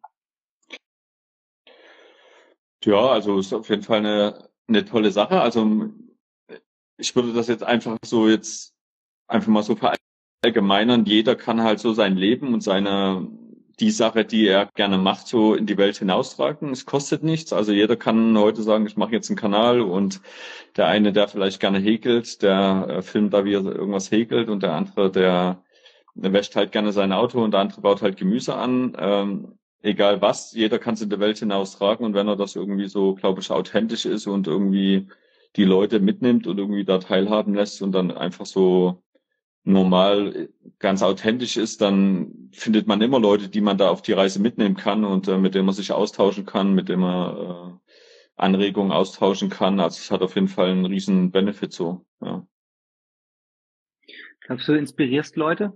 Speaker 5: Ja, also ist auf jeden Fall eine tolle Sache. Also ich würde das jetzt einfach mal so verallgemeinern. Jeder kann halt so sein Leben und die Sache, die er gerne macht, so in die Welt hinaustragen. Es kostet nichts. Also jeder kann heute sagen, ich mache jetzt einen Kanal und der eine, der vielleicht gerne häkelt, der filmt da, wie er irgendwas häkelt und der andere, der wäscht halt gerne sein Auto und der andere baut halt Gemüse an. Egal was, jeder kann es in der Welt hinaustragen und wenn er das irgendwie so, glaube ich, authentisch ist und irgendwie die Leute mitnimmt und irgendwie da teilhaben lässt und dann einfach so normal ganz authentisch ist, dann findet man immer Leute, die man da auf die Reise mitnehmen kann und mit denen man sich austauschen kann, mit denen man Anregungen austauschen kann. Also es hat auf jeden Fall einen riesen Benefit so, ja.
Speaker 4: Glaubst du, inspirierst Leute?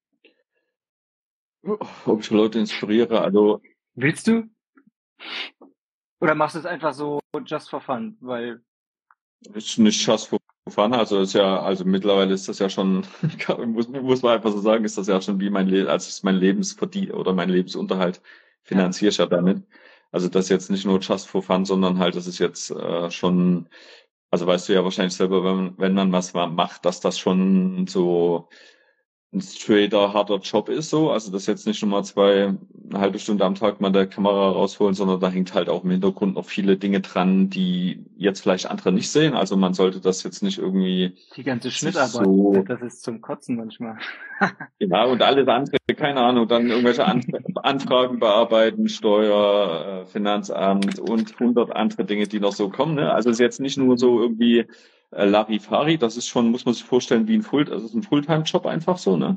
Speaker 5: Ob ich Leute inspiriere, also.
Speaker 4: Willst du? Oder machst du es einfach so just for fun, weil.
Speaker 5: Ist nicht just for fun, also mittlerweile ist das ja schon, muss man einfach so sagen, ist das ja schon wie mein Lebensverdienst oder mein Lebensunterhalt finanziere ich ja damit. Also das ist jetzt nicht nur just for fun, sondern halt, das ist jetzt schon, also weißt du ja wahrscheinlich selber, wenn man was macht, dass das schon so ein straighter, harter Job ist so. Also das jetzt nicht nur mal eine halbe Stunde am Tag mal der Kamera rausholen, sondern da hängt halt auch im Hintergrund noch viele Dinge dran, die jetzt vielleicht andere nicht sehen. Also man sollte das jetzt nicht irgendwie...
Speaker 4: Die ganze Schnittarbeit, das ist zum Kotzen manchmal.
Speaker 5: Ja, und alles andere, keine Ahnung, dann irgendwelche Anfragen bearbeiten, Steuer, Finanzamt und 100 andere Dinge, die noch so kommen. Ne? Also es ist jetzt nicht nur so irgendwie Larifari, das ist schon, muss man sich vorstellen, wie das ist ein Fulltime-Job einfach so, ne?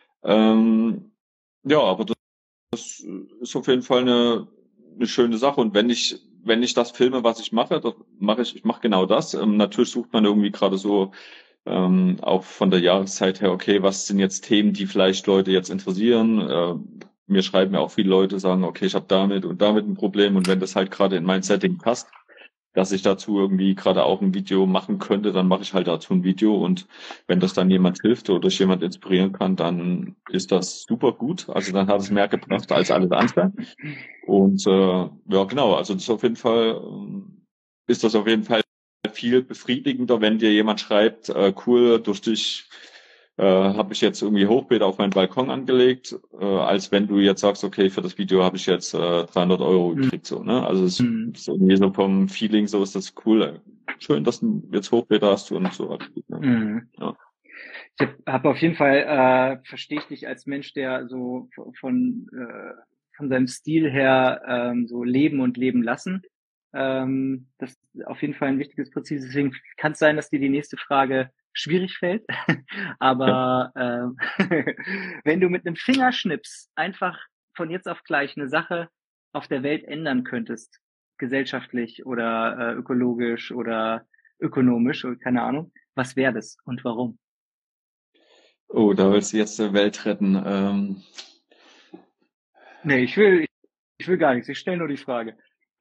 Speaker 5: Ja, aber das ist auf jeden Fall eine schöne Sache. Und wenn ich das filme, was ich mache, ich mache genau das. Natürlich sucht man irgendwie gerade so auch von der Jahreszeit her, okay, was sind jetzt Themen, die vielleicht Leute jetzt interessieren? Mir schreiben ja auch viele Leute, sagen, okay, ich habe damit und damit ein Problem. Und wenn das halt gerade in mein Setting passt, dass ich dazu irgendwie gerade auch ein Video machen könnte, dann mache ich halt dazu ein Video und wenn das dann jemand hilft oder ich jemand inspirieren kann, dann ist das super gut. Also dann hat es mehr gebracht als alles andere. Und ja, genau, also das ist das auf jeden Fall viel befriedigender, wenn dir jemand schreibt, cool, durch dich habe ich jetzt irgendwie Hochbeete auf meinen Balkon angelegt, als wenn du jetzt sagst, okay, für das Video habe ich jetzt 300 Euro gekriegt, so, ne? Also es ist irgendwie so vom Feeling, so ist das cool. Schön, dass du jetzt Hochbeete hast und so. Ne? Ja.
Speaker 4: Ich habe auf jeden Fall, verstehe ich dich als Mensch, der so von seinem Stil her so leben und leben lassen. Das ist auf jeden Fall ein wichtiges Prinzip. Deswegen kann es sein, dass dir die nächste Frage schwierig fällt. Aber wenn du mit einem Fingerschnips einfach von jetzt auf gleich eine Sache auf der Welt ändern könntest, gesellschaftlich oder ökologisch oder ökonomisch oder keine Ahnung, was wäre das und warum?
Speaker 5: Oh, da willst du jetzt die Welt retten.
Speaker 4: Nee, ich will gar nichts. Ich stelle nur die Frage.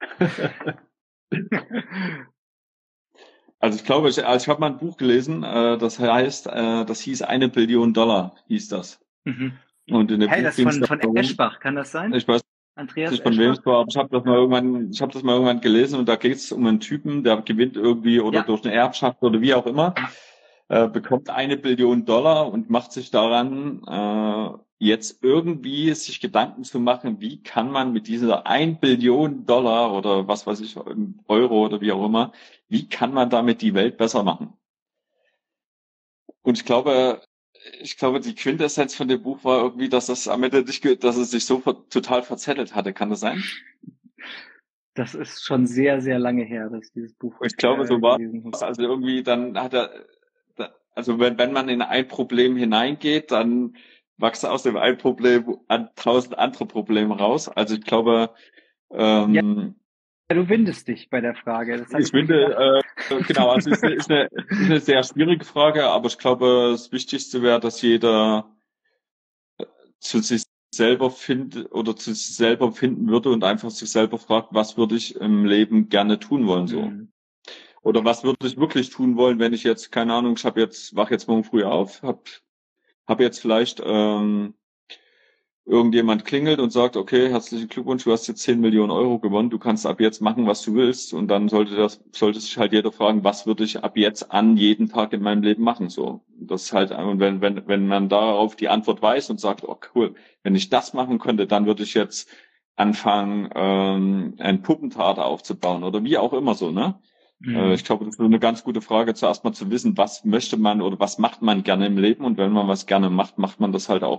Speaker 5: Also ich glaube, ich habe mal ein Buch gelesen, das hieß $1 Billion, hieß das.
Speaker 4: Mhm.
Speaker 5: Und in dem
Speaker 4: Hey,
Speaker 5: Buch
Speaker 4: das ist von Eschbach, kann das sein?
Speaker 5: Ich weiß
Speaker 4: Andreas
Speaker 5: nicht, von wem es war, aber ich habe das mal irgendwann gelesen und da geht es um einen Typen, der gewinnt irgendwie oder durch eine Erbschaft oder wie auch immer, bekommt $1 Billion und macht sich daran, jetzt irgendwie sich Gedanken zu machen, wie kann man mit dieser $1 Billion oder was weiß ich, Euro oder wie auch immer, wie kann man damit die Welt besser machen? Und ich glaube, die Quintessenz von dem Buch war irgendwie, dass das am Ende dass es sich so total verzettelt hatte. Kann das sein?
Speaker 4: Das ist schon sehr, sehr lange her, dass dieses Buch.
Speaker 5: Ich glaube, so war es. Also irgendwie dann also wenn man in ein Problem hineingeht, dann wachsen aus dem einen Problem an 1000 andere Probleme raus. Also ich glaube,
Speaker 4: du windest dich bei der Frage. Das
Speaker 5: Ich finde, genau, also ist eine sehr schwierige Frage, aber ich glaube, das Wichtigste wäre, dass jeder zu sich selber findet oder zu sich selber finden würde und einfach sich selber fragt, was würde ich im Leben gerne tun wollen, so. Oder was würde ich wirklich tun wollen, wenn ich jetzt, keine Ahnung, wach jetzt morgen früh auf, hab jetzt vielleicht, irgendjemand klingelt und sagt, okay, herzlichen Glückwunsch, du hast jetzt 10 Millionen Euro gewonnen, du kannst ab jetzt machen, was du willst. Und dann sollte sich halt jeder fragen, was würde ich ab jetzt an jeden Tag in meinem Leben machen, so. Das ist halt, und wenn man darauf die Antwort weiß und sagt, oh cool, wenn ich das machen könnte, dann würde ich jetzt anfangen, ein Puppentheater aufzubauen oder wie auch immer so, ne? Ich glaube, das ist eine ganz gute Frage, zuerst mal zu wissen, was möchte man oder was macht man gerne im Leben, und wenn man was gerne macht, macht man das halt auch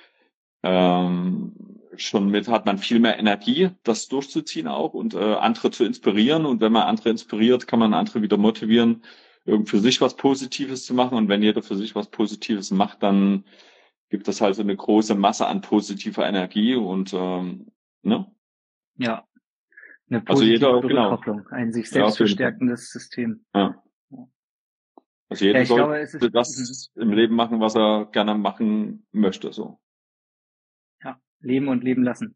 Speaker 5: hat man viel mehr Energie, das durchzuziehen auch und andere zu inspirieren, und wenn man andere inspiriert, kann man andere wieder motivieren, für sich was Positives zu machen, und wenn jeder für sich was Positives macht, dann gibt es halt so eine große Masse an positiver Energie und ne?
Speaker 4: Ja. Eine
Speaker 5: Also
Speaker 4: positive
Speaker 5: genau.
Speaker 4: Rückkopplung, ein sich selbst verstärkendes System.
Speaker 5: Ja. Also jeder
Speaker 4: glaube,
Speaker 5: sollte das im Leben machen, was er gerne machen möchte, so.
Speaker 4: Ja, leben und leben lassen.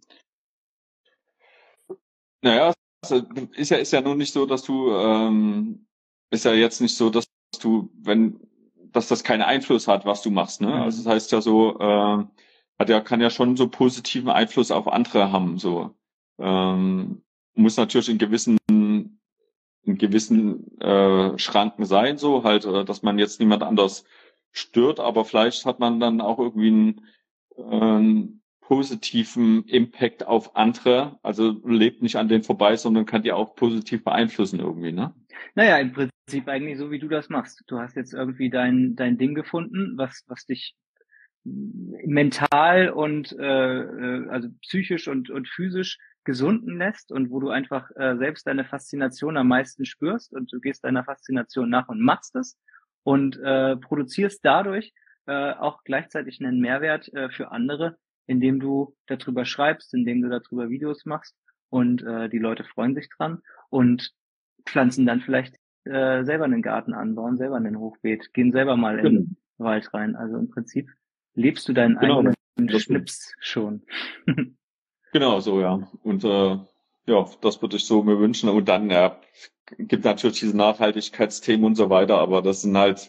Speaker 5: Naja, also ist ja nun nicht so, dass ist ja jetzt nicht so, dass dass das keinen Einfluss hat, was du machst, ne? Also das heißt ja so, kann ja schon so positiven Einfluss auf andere haben, so. Muss natürlich in gewissen Schranken sein, so halt, dass man jetzt niemand anders stört, aber vielleicht hat man dann auch irgendwie einen positiven Impact auf andere, also lebt nicht an denen vorbei, sondern kann die auch positiv beeinflussen irgendwie, ne?
Speaker 4: Naja, im Prinzip eigentlich so, wie du das machst. Du hast jetzt irgendwie dein Ding gefunden, was dich mental und also psychisch und physisch gesunden lässt und wo du einfach selbst deine Faszination am meisten spürst, und du gehst deiner Faszination nach und machst es und produzierst dadurch auch gleichzeitig einen Mehrwert für andere, indem du darüber schreibst, indem du darüber Videos machst, und die Leute freuen sich dran und pflanzen dann vielleicht selber einen Garten an, bauen selber ein Hochbeet, gehen selber mal in den Wald rein. Also im Prinzip lebst du deinen eigenen Schnips schon.
Speaker 5: Genau, so, ja. Und das würde ich so mir wünschen. Und dann, gibt natürlich diese Nachhaltigkeitsthemen und so weiter, aber das sind halt,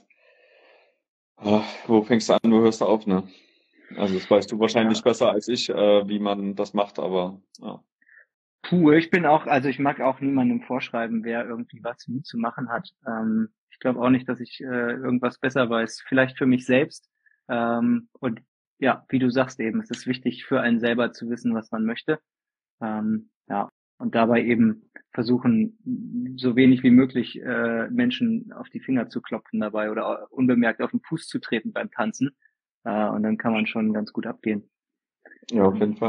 Speaker 5: wo fängst du an, wo hörst du auf, ne? Also das weißt du wahrscheinlich besser als ich, wie man das macht, aber ja.
Speaker 4: Ich mag auch niemandem vorschreiben, wer irgendwie was wie zu machen hat. Ich glaube auch nicht, dass ich irgendwas besser weiß. Vielleicht für mich selbst. Und ja, wie du sagst eben, es ist wichtig für einen selber zu wissen, was man möchte. Und dabei eben versuchen, so wenig wie möglich Menschen auf die Finger zu klopfen dabei oder unbemerkt auf den Fuß zu treten beim Tanzen. Und dann kann man schon ganz gut abgehen.
Speaker 5: Ja, auf jeden Fall.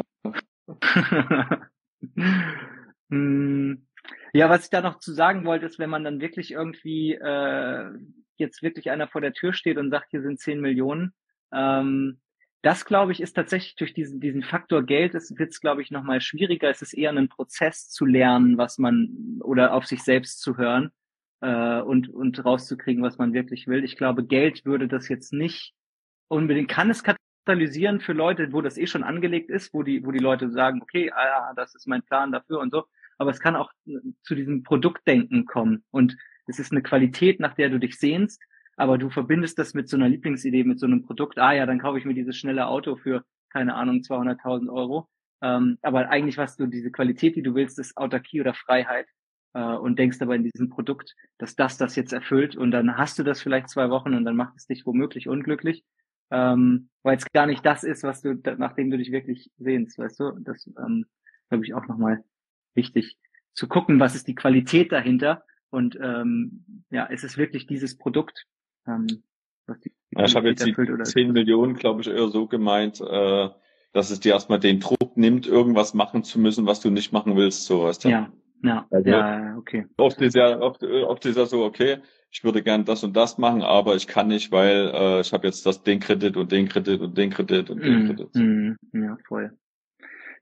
Speaker 4: Ja, was ich da noch zu sagen wollte, ist, wenn man dann wirklich irgendwie jetzt wirklich einer vor der Tür steht und sagt, hier sind 10 Millionen, das, glaube ich, ist tatsächlich durch diesen Faktor Geld, wird es, glaube ich, nochmal schwieriger. Es ist eher ein Prozess zu lernen, oder auf sich selbst zu hören und rauszukriegen, was man wirklich will. Ich glaube, Geld würde das jetzt nicht unbedingt, kann es katalysieren für Leute, wo das schon angelegt ist, wo die Leute sagen, okay, das ist mein Plan dafür und so. Aber es kann auch zu diesem Produktdenken kommen. Und es ist eine Qualität, nach der du dich sehnst, aber du verbindest das mit so einer Lieblingsidee, mit so einem Produkt. Dann kaufe ich mir dieses schnelle Auto für, keine Ahnung, 200.000 Euro. Aber eigentlich diese Qualität, die du willst, ist Autarkie oder Freiheit. Und denkst aber in diesem Produkt, dass das jetzt erfüllt. Und dann hast du das vielleicht 2 Wochen und dann macht es dich womöglich unglücklich. Weil es gar nicht das ist, nachdem du dich wirklich sehnst, weißt du? Das glaube ich auch nochmal wichtig zu gucken, was ist die Qualität dahinter, und ist es wirklich dieses Produkt, was die
Speaker 5: ich habe jetzt die 10 Millionen, glaube ich, eher so gemeint, dass es dir erstmal den Druck nimmt, irgendwas machen zu müssen, was du nicht machen willst, so weißt du?
Speaker 4: Okay.
Speaker 5: Oft ist ja so, okay, ich würde gern das und das machen, aber ich kann nicht, weil ich habe jetzt den Kredit und den Kredit und den Kredit und den Kredit.
Speaker 4: Ja, voll.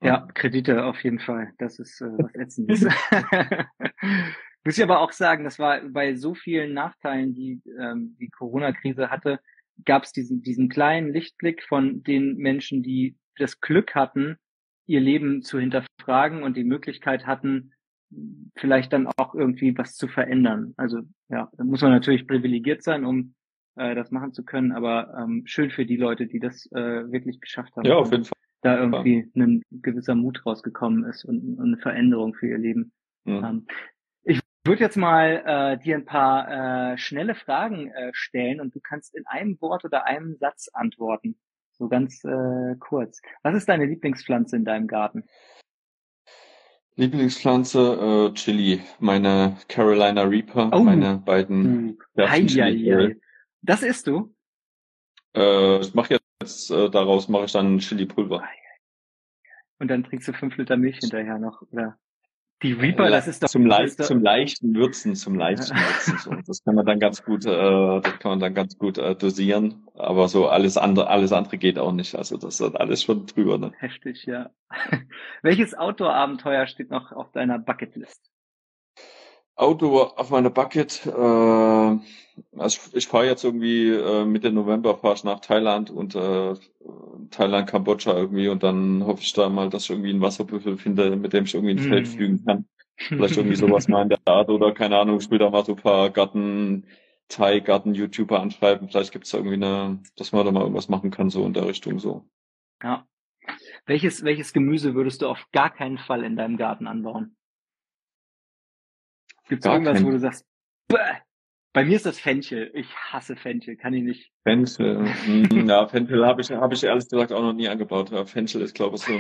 Speaker 4: Ja, Kredite auf jeden Fall. Das ist was Ätzendes. Muss ich aber auch sagen, das war bei so vielen Nachteilen, die die Corona-Krise hatte, gab es diesen kleinen Lichtblick von den Menschen, die das Glück hatten, ihr Leben zu hinterfragen und die Möglichkeit hatten, vielleicht dann auch irgendwie was zu verändern. Also ja, da muss man natürlich privilegiert sein, um das machen zu können, aber schön für die Leute, die das wirklich geschafft haben.
Speaker 5: Ja, auf jeden Fall.
Speaker 4: Da irgendwie ein gewisser Mut rausgekommen ist und eine Veränderung für ihr Leben.
Speaker 5: Mhm.
Speaker 4: Ich würde jetzt mal dir ein paar schnelle Fragen stellen und du kannst in einem Wort oder einem Satz antworten. So ganz kurz. Was ist deine Lieblingspflanze in deinem Garten?
Speaker 5: Lieblingspflanze, Chili. Meine Carolina Reaper, meine beiden
Speaker 4: Chili. Das isst du?
Speaker 5: Ich mache jetzt, daraus mache ich dann Chili-Pulver.
Speaker 4: Und dann trinkst du 5 Liter Milch hinterher noch, oder? Die Reaper, das ist doch...
Speaker 5: Zum leichten Würzen. So. Das kann man dann ganz gut, dosieren. Aber so alles andere geht auch nicht. Also das ist alles schon drüber, ne?
Speaker 4: Heftig, ja. Welches Outdoor-Abenteuer steht noch auf deiner Bucketlist?
Speaker 5: Outdoor auf meiner Bucket, also ich fahre jetzt irgendwie Mitte November fahre ich nach Thailand und Thailand, Kambodscha irgendwie und dann hoffe ich da mal, dass ich irgendwie einen Wasserbüffel finde, mit dem ich irgendwie ins Feld fliegen kann. Vielleicht irgendwie sowas mal in der Art oder keine Ahnung, ich will da mal so ein paar Thai-Garten-YouTuber anschreiben. Vielleicht gibt's da irgendwie dass man da mal irgendwas machen kann, so in der Richtung so.
Speaker 4: Ja. Welches Gemüse würdest du auf gar keinen Fall in deinem Garten anbauen? Gibt's irgendwas, wo du sagst, bäh! Bei mir ist das Fenchel. Ich hasse Fenchel, kann ich nicht.
Speaker 5: Fenchel, ja, Fenchel habe ich ehrlich gesagt auch noch nie angebaut. Ja, Fenchel ist, glaube ich, so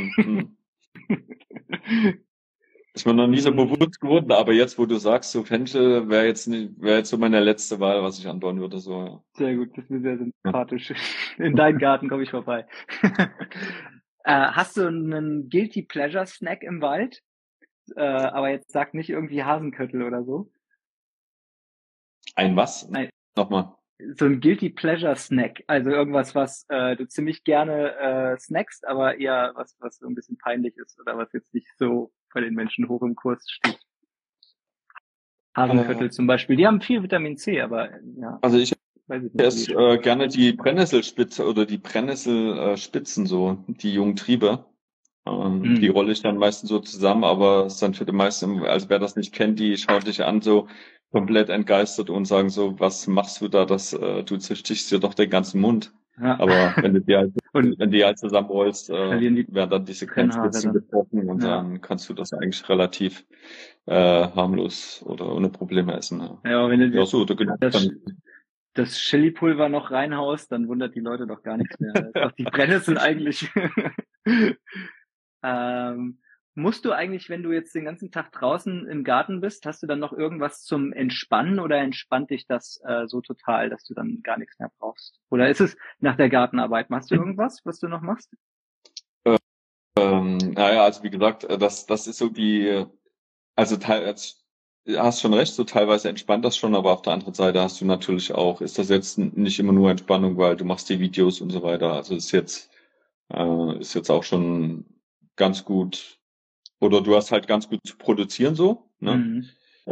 Speaker 5: ist mir noch nie so bewusst geworden, aber jetzt, wo du sagst, so Fenchel wäre jetzt so meine letzte Wahl, was ich anbauen würde, so, ja.
Speaker 4: Sehr gut, das ist mir sehr sympathisch. In deinen Garten komme ich vorbei. Hast du einen Guilty Pleasure Snack im Wald? Aber jetzt sag nicht irgendwie Hasenköttel oder so.
Speaker 5: Ein was?
Speaker 4: Nein.
Speaker 5: Nochmal.
Speaker 4: So ein Guilty Pleasure Snack. Also irgendwas, was du ziemlich gerne snackst, aber eher was so ein bisschen peinlich ist oder was jetzt nicht so bei den Menschen hoch im Kurs steht. Hasenköttel zum Beispiel. Die haben viel Vitamin C, aber ja.
Speaker 5: Also ich esse gerne die Brennnesselspitze oder die Brennnesselspitzen so, die jungen Triebe. Die rolle ich dann meistens so zusammen, aber es ist dann für die meisten, also wer das nicht kennt, die schauen dich an so komplett entgeistert und sagen so, was machst du da, du zerstichst dir doch den ganzen Mund. Ja. Aber wenn du die halt zusammenrollst, werden dann diese kleinen Spitzen gebrochen und dann kannst du das eigentlich relativ harmlos oder ohne Probleme essen.
Speaker 4: Ja, aber wenn du das Chili-Pulver noch reinhaust, dann wundert die Leute doch gar nichts mehr. Das ist doch die Brennnessel eigentlich. Musst du eigentlich, wenn du jetzt den ganzen Tag draußen im Garten bist, hast du dann noch irgendwas zum Entspannen oder entspannt dich das so total, dass du dann gar nichts mehr brauchst? Oder ist es nach der Gartenarbeit? Machst du irgendwas, was du noch machst?
Speaker 5: Naja, also wie gesagt, das ist so also du hast schon recht, so teilweise entspannt das schon, aber auf der anderen Seite hast du natürlich auch, ist das jetzt nicht immer nur Entspannung, weil du machst die Videos und so weiter. Also ist jetzt auch schon ganz gut, oder du hast halt ganz gut zu produzieren so, ne?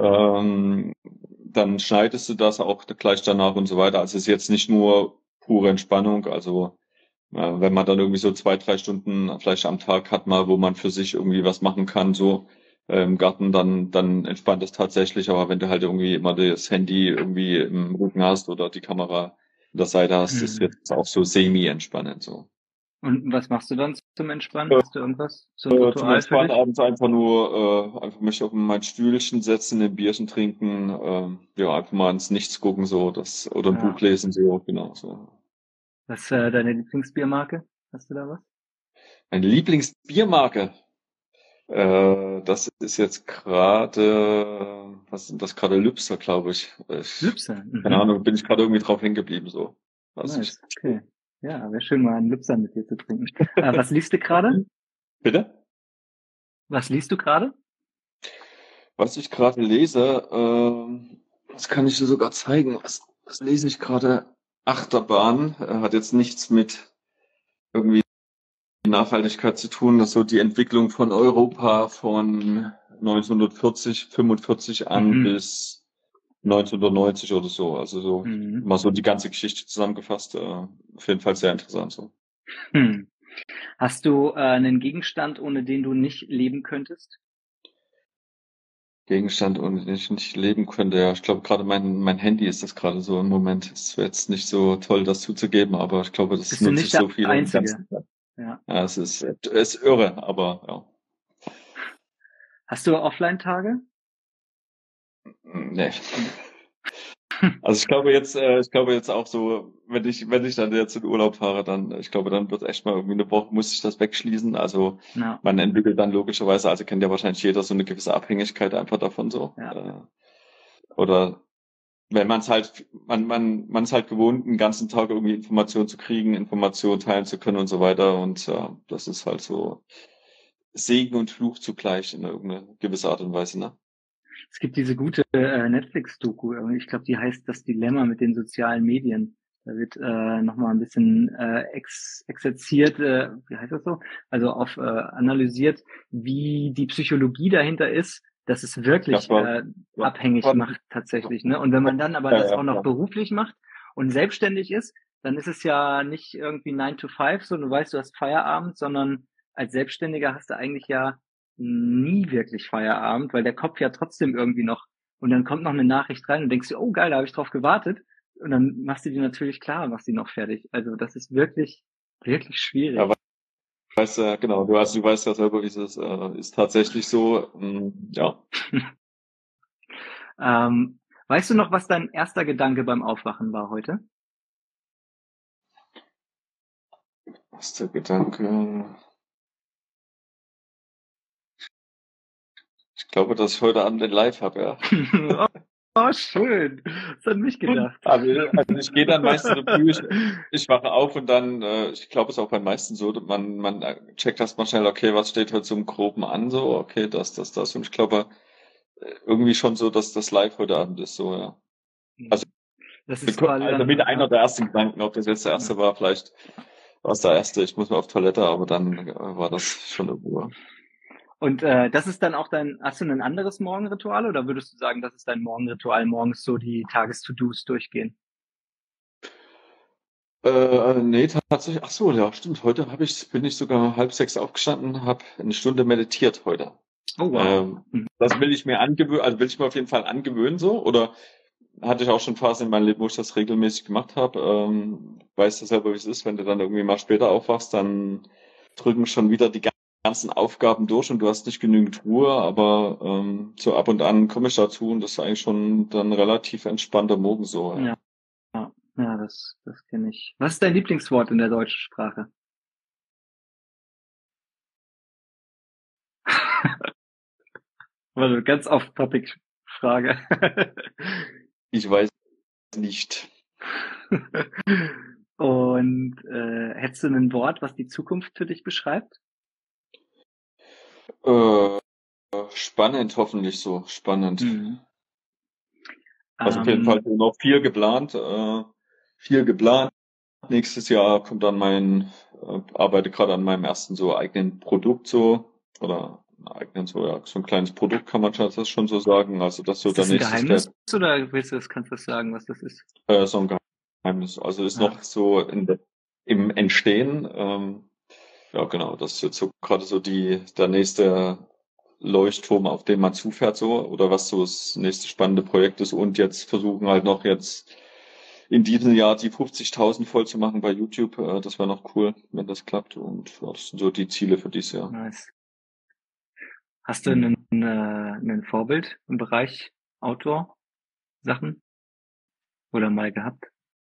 Speaker 5: Dann schneidest du das auch gleich danach und so weiter. Also es ist jetzt nicht nur pure Entspannung, also wenn man dann irgendwie so 2-3 Stunden vielleicht am Tag hat mal, wo man für sich irgendwie was machen kann, so im Garten, dann entspannt es tatsächlich, aber wenn du halt irgendwie immer das Handy irgendwie im Rücken hast oder die Kamera an der Seite hast, ist jetzt auch so semi-entspannend so.
Speaker 4: Und was machst du dann zum Entspannen? Hast du irgendwas? So ein Ritual
Speaker 5: zum Entspannen abends einfach mich auf mein Stühlchen setzen, ein Bierchen trinken, einfach mal ins Nichts gucken, so, oder ein Buch lesen, so, genau, so.
Speaker 4: Was ist deine Lieblingsbiermarke? Hast du da was?
Speaker 5: Meine Lieblingsbiermarke? Das ist jetzt gerade, was sind das gerade? Lübser, glaube ich.
Speaker 4: Lübser?
Speaker 5: Keine Ahnung, bin ich gerade irgendwie drauf hängen geblieben, so.
Speaker 4: Nice. Okay. Ja, wäre schön, mal einen Lübser mit dir zu trinken. Was liest du gerade?
Speaker 5: Bitte?
Speaker 4: Was liest du gerade?
Speaker 5: Was ich gerade lese, das kann ich dir sogar zeigen. Was lese ich gerade? Achterbahn. Hat jetzt nichts mit irgendwie Nachhaltigkeit zu tun, dass so die Entwicklung von Europa von 1940, 45 an bis 1990 oder so. Also so mal so die ganze Geschichte zusammengefasst. Auf jeden Fall sehr interessant so.
Speaker 4: Hast du einen Gegenstand, ohne den du nicht leben könntest?
Speaker 5: Gegenstand, ohne den ich nicht leben könnte. Ja, ich glaube gerade mein Handy ist das gerade so im Moment. Es wäre jetzt nicht so toll, das zuzugeben, aber ich glaube, das
Speaker 4: Bist du
Speaker 5: nutze
Speaker 4: nicht
Speaker 5: ich so viel.
Speaker 4: der Einzige?
Speaker 5: Ja, es ist irre, aber ja.
Speaker 4: Hast du Offline-Tage?
Speaker 5: Nee. Also ich glaube jetzt auch so, wenn ich dann jetzt in Urlaub fahre, dann wird echt mal irgendwie eine Woche, muss ich das wegschließen. Also man entwickelt dann logischerweise, also kennt ja wahrscheinlich jeder so eine gewisse Abhängigkeit einfach davon so.
Speaker 4: Ja.
Speaker 5: Oder wenn man ist halt gewohnt, den ganzen Tag irgendwie Informationen zu kriegen, Informationen teilen zu können und so weiter. Und das ist halt so Segen und Fluch zugleich in irgendeiner gewisser Art und Weise, ne?
Speaker 4: Es gibt diese gute Netflix-Doku, ich glaube, die heißt Das Dilemma mit den sozialen Medien. Da wird nochmal ein bisschen exerziert, wie heißt das so? Also analysiert, wie die Psychologie dahinter ist, dass es wirklich abhängig macht tatsächlich. Ne? Und wenn man dann aber das auch noch beruflich macht und selbstständig ist, dann ist es ja nicht irgendwie 9 to 5, so du weißt, du hast Feierabend, sondern als Selbstständiger hast du eigentlich ja nie wirklich Feierabend, weil der Kopf ja trotzdem irgendwie noch, und dann kommt noch eine Nachricht rein und denkst du, oh geil, da habe ich drauf gewartet, und dann machst du die natürlich klar, machst die noch fertig. Also das ist wirklich, wirklich schwierig.
Speaker 5: Ja, weißt du, genau, du weißt ja selber, wie es ist tatsächlich so, ja.
Speaker 4: Weißt du noch, was dein erster Gedanke beim Aufwachen war heute?
Speaker 5: Erster Gedanke... Ich glaube, dass ich heute Abend den Live habe, ja.
Speaker 4: Oh, schön. Das hat mich gedacht.
Speaker 5: Also ich gehe dann meistens ich wache auf und dann, ich glaube, es ist auch bei den meisten so, man checkt erstmal schnell, okay, was steht heute so im Groben an, so, okay, das. Und ich glaube, irgendwie schon so, dass das Live heute Abend ist, so, ja. Also,
Speaker 4: das ist
Speaker 5: wieder einer der ersten Gedanken, ob das jetzt der erste war, vielleicht war es der erste, ich muss mal auf Toilette, aber dann war das schon eine Ruhe.
Speaker 4: Und das ist dann auch hast du ein anderes Morgenritual oder würdest du sagen, das ist dein Morgenritual, morgens so die Tages-To-Dos durchgehen?
Speaker 5: Nee, tatsächlich. Ach so, ja, stimmt. Heute bin ich sogar 5:30 aufgestanden, habe eine Stunde meditiert heute.
Speaker 4: Oh wow.
Speaker 5: Das will ich mir auf jeden Fall angewöhnen so. Oder hatte ich auch schon Phasen in meinem Leben, wo ich das regelmäßig gemacht habe. Weißt du selber, wie es ist, wenn du dann irgendwie mal später aufwachst, dann drücken schon wieder die ganzen Aufgaben durch und du hast nicht genügend Ruhe, aber so ab und an komme ich dazu und das ist eigentlich schon dann relativ entspannter Morgen so.
Speaker 4: Ja, das kenne ich. Was ist dein Lieblingswort in der deutschen Sprache? Also ganz off-topic-Frage.
Speaker 5: Ich weiß nicht.
Speaker 4: Und hättest du ein Wort, was die Zukunft für dich beschreibt?
Speaker 5: Spannend, hoffentlich so. Spannend. Also auf jeden Fall noch viel geplant. Nächstes Jahr kommt dann arbeite gerade an meinem ersten so eigenen Produkt so, oder so ein kleines Produkt kann man schon so sagen. Also das so
Speaker 4: ist das
Speaker 5: der
Speaker 4: ein
Speaker 5: nächste
Speaker 4: Geheimnis
Speaker 5: Step.
Speaker 4: Oder kannst du sagen, was das ist?
Speaker 5: So ein Geheimnis. Also ist noch so im Entstehen. Ja, genau. Das ist jetzt so gerade so der nächste Leuchtturm, auf den man zufährt, so, oder was so das nächste spannende Projekt ist, und jetzt versuchen halt noch jetzt in diesem Jahr die 50.000 voll zu machen bei YouTube. Das wäre noch cool, wenn das klappt, und ja, das sind so die Ziele für dieses Jahr.
Speaker 4: Nice. Hast du ein Vorbild im Bereich Outdoor-Sachen? Oder mal gehabt?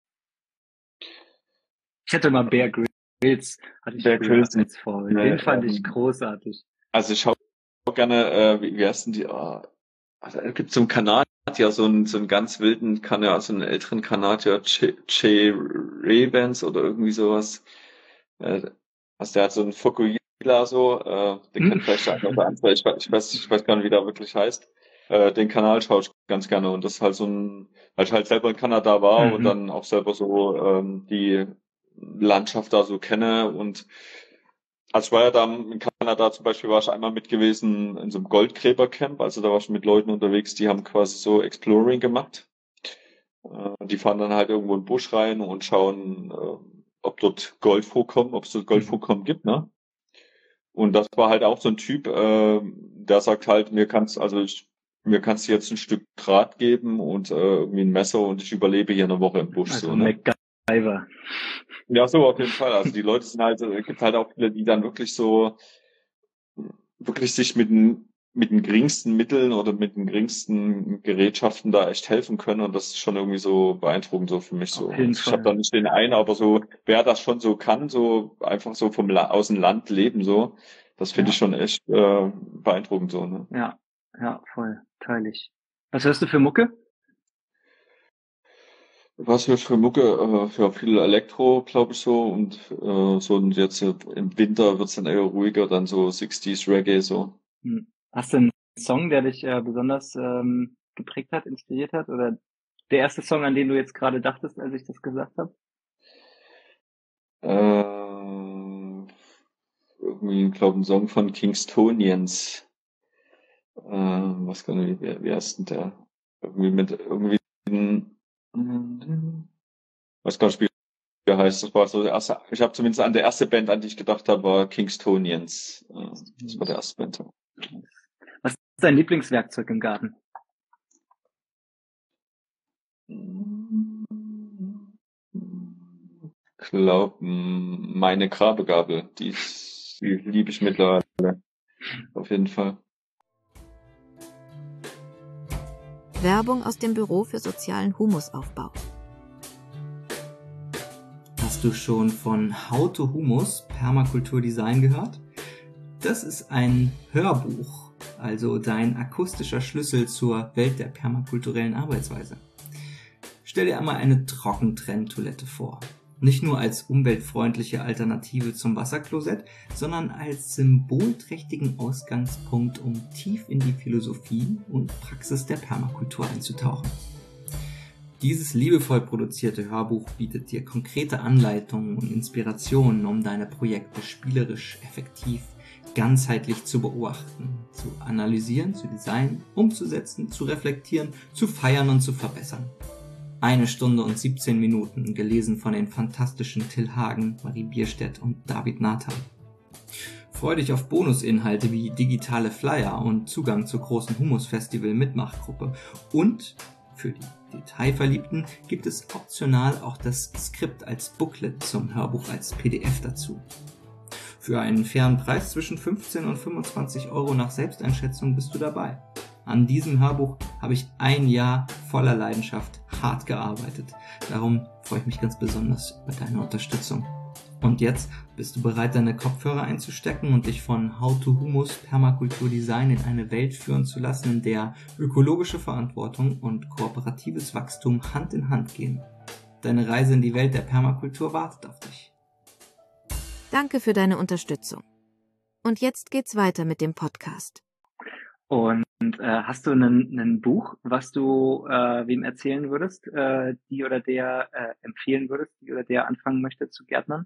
Speaker 4: Ich hatte mal Bear Grylls, als Vorbild. Den fand ich großartig.
Speaker 5: Also ich schaue auch gerne, wie heißt denn die? Also es gibt so einen Kanadier, so einen ganz wilden Kanadier, so einen älteren Kanadier, Jay Ravens oder irgendwie sowas. Also der hat so einen Fukuhila so, den kennt vielleicht einer oder andere. Ich weiß gar nicht, wie der wirklich heißt. Den Kanal schaue ich ganz gerne, und das ist halt weil ich halt selber in Kanada war und dann auch selber so die Landschaft da so kenne, und Also ich war ja da in Kanada zum Beispiel, war ich einmal mit gewesen in so einem Goldgräbercamp. Also da war ich mit Leuten unterwegs, die haben quasi so Exploring gemacht. Die fahren dann halt irgendwo in den Busch rein und schauen, ob dort Goldvorkommen, ob es dort Goldvorkommen gibt, ne? Und das war halt auch so ein Typ, der sagt halt, mir kannst du jetzt ein Stück Draht geben und irgendwie ein Messer und ich überlebe hier eine Woche im Busch.
Speaker 4: Also
Speaker 5: so, ne?
Speaker 4: MacGyver.
Speaker 5: Ja, so auf jeden Fall. Also die Leute sind halt, es gibt halt auch viele, die dann wirklich sich mit den geringsten Mitteln oder mit den geringsten Gerätschaften da echt helfen können. Und das ist schon irgendwie so beeindruckend so für mich so.
Speaker 4: Auf jeden
Speaker 5: Ich habe
Speaker 4: Fall.
Speaker 5: da nicht den einen, aber so, wer das schon so kann, so einfach so aus dem Land leben, so, das finde ich schon echt beeindruckend so, ne?
Speaker 4: Ja, voll. Teile ich. Was hörst du für Mucke?
Speaker 5: Was hörst du für Mucke? Ja, viel Elektro, glaube ich so. Und und jetzt im Winter wird's dann eher ruhiger, dann so 60s Reggae so.
Speaker 4: Hast du einen Song, der dich besonders geprägt hat, inspiriert hat? Oder der erste Song, an den du jetzt gerade dachtest, als ich das gesagt habe?
Speaker 5: Irgendwie, glaube ein Song von Kingstonians. Was kann ich, wie heißt denn der? Was kann ich, wie der heißt? Das war so der erste, ich habe zumindest an der erste Band, an die ich gedacht habe, war Kingstonians. Das war der erste Band.
Speaker 4: Was ist dein Lieblingswerkzeug im Garten?
Speaker 5: Ich glaube, meine Grabegabel, die liebe ich mittlerweile. Auf jeden Fall.
Speaker 2: Werbung aus dem Büro für sozialen Humusaufbau.
Speaker 6: Hast du schon von How to Humus Permakulturdesign gehört? Das ist ein Hörbuch, also dein akustischer Schlüssel zur Welt der permakulturellen Arbeitsweise. Stell dir einmal eine Trockentrenntoilette vor. Nicht nur als umweltfreundliche Alternative zum Wasserklosett, sondern als symbolträchtigen Ausgangspunkt, um tief in die Philosophie und Praxis der Permakultur einzutauchen. Dieses liebevoll produzierte Hörbuch bietet dir konkrete Anleitungen und Inspirationen, um deine Projekte spielerisch, effektiv, ganzheitlich zu beobachten, zu analysieren, zu designen, umzusetzen, zu reflektieren, zu feiern und zu verbessern. 1 Stunde und 17 Minuten, gelesen von den fantastischen Till Hagen, Marie Bierstedt und David Nathan. Freu dich auf Bonusinhalte wie digitale Flyer und Zugang zur großen Humus-Festival-Mitmachgruppe. Und für die Detailverliebten gibt es optional auch das Skript als Booklet zum Hörbuch als PDF dazu. Für einen fairen Preis zwischen 15 und 25 € nach Selbsteinschätzung bist du dabei. An diesem Hörbuch habe ich 1 Jahr voller Leidenschaft hart gearbeitet. Darum freue ich mich ganz besonders über deine Unterstützung. Und jetzt bist du bereit, deine Kopfhörer einzustecken und dich von How to Humus Permakulturdesign in eine Welt führen zu lassen, in der ökologische Verantwortung und kooperatives Wachstum Hand in Hand gehen. Deine Reise in die Welt der Permakultur wartet auf dich.
Speaker 2: Danke für deine Unterstützung. Und jetzt geht's weiter mit dem Podcast.
Speaker 4: Und hast du ein Buch, was du wem erzählen würdest, die oder der empfehlen würdest, die oder der anfangen möchte zu Gärtnern?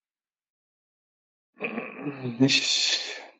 Speaker 5: Nicht.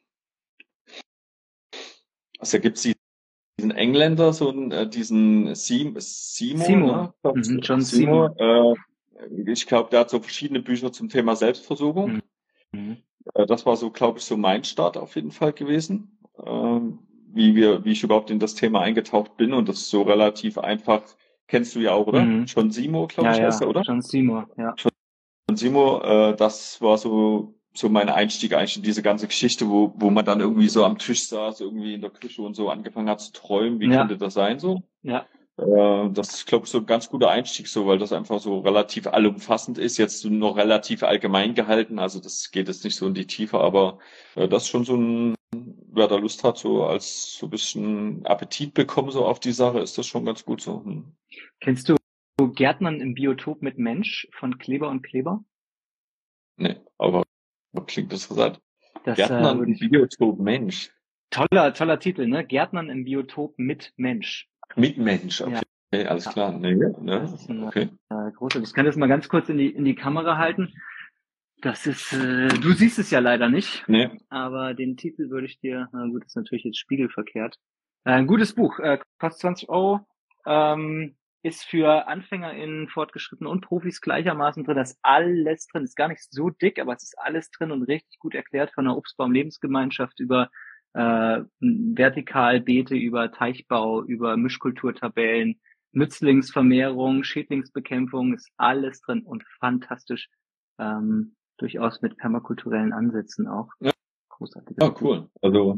Speaker 5: Also da gibt's diesen Engländer, diesen Seymour, ne?
Speaker 4: John Seymour.
Speaker 5: Ich glaube, der hat so verschiedene Bücher zum Thema Selbstversorgung. Das war so, glaube ich, so mein Start auf jeden Fall gewesen. Wie ich überhaupt in das Thema eingetaucht bin, und das ist so relativ einfach. Kennst du ja auch, oder? John Seymour, glaube ich, heißt er, oder?
Speaker 4: John Seymour, ja.
Speaker 5: John Seymour, das war so mein Einstieg eigentlich in diese ganze Geschichte, wo man dann irgendwie so am Tisch saß, irgendwie in der Küche und so angefangen hat zu träumen, wie könnte das sein so?
Speaker 4: Ja.
Speaker 5: Das ist, glaube ich, so ein ganz guter Einstieg so, weil das einfach so relativ allumfassend ist, jetzt so noch relativ allgemein gehalten, also das geht jetzt nicht so in die Tiefe, aber das ist schon so ein, wer da Lust hat, so als so ein bisschen Appetit bekommen so auf die Sache, ist das schon ganz gut so.
Speaker 4: Kennst du Gärtnern im Biotop mit Mensch von Kleber und Kleber?
Speaker 5: Nee, aber klingt interessant.
Speaker 4: Gärtnern
Speaker 5: im Biotop Mensch.
Speaker 4: Toller Titel, ne? Gärtnern im Biotop mit Mensch.
Speaker 5: Mit Mensch, okay, ja. Alles klar. Nee, ne?
Speaker 4: Das ist ein großartig. Ich kann das mal ganz kurz in die Kamera halten. Das ist, du siehst es ja leider nicht,
Speaker 5: Nee.
Speaker 4: aber den Titel würde ich dir, na gut, ist natürlich jetzt spiegelverkehrt. Ein gutes Buch, kostet 20 Euro, ist für AnfängerInnen, Fortgeschrittene und Profis gleichermaßen drin. Da ist alles drin, ist gar nicht so dick, aber es ist alles drin und richtig gut erklärt, von der Obstbaum-Lebensgemeinschaft über Vertikalbeete, über Teichbau, über Mischkulturtabellen, Nützlingsvermehrung, Schädlingsbekämpfung, ist alles drin und fantastisch. Durchaus mit permakulturellen Ansätzen auch.
Speaker 5: Ja.
Speaker 4: Großartig.
Speaker 5: Ah, cool. Also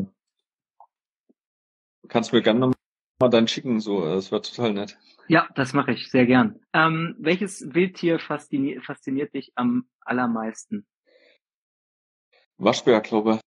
Speaker 5: kannst du mir gerne mal dann schicken, so, das wäre total nett.
Speaker 4: Ja, das mache ich sehr gern. Welches Wildtier fasziniert dich am allermeisten?
Speaker 5: Waschbär, glaube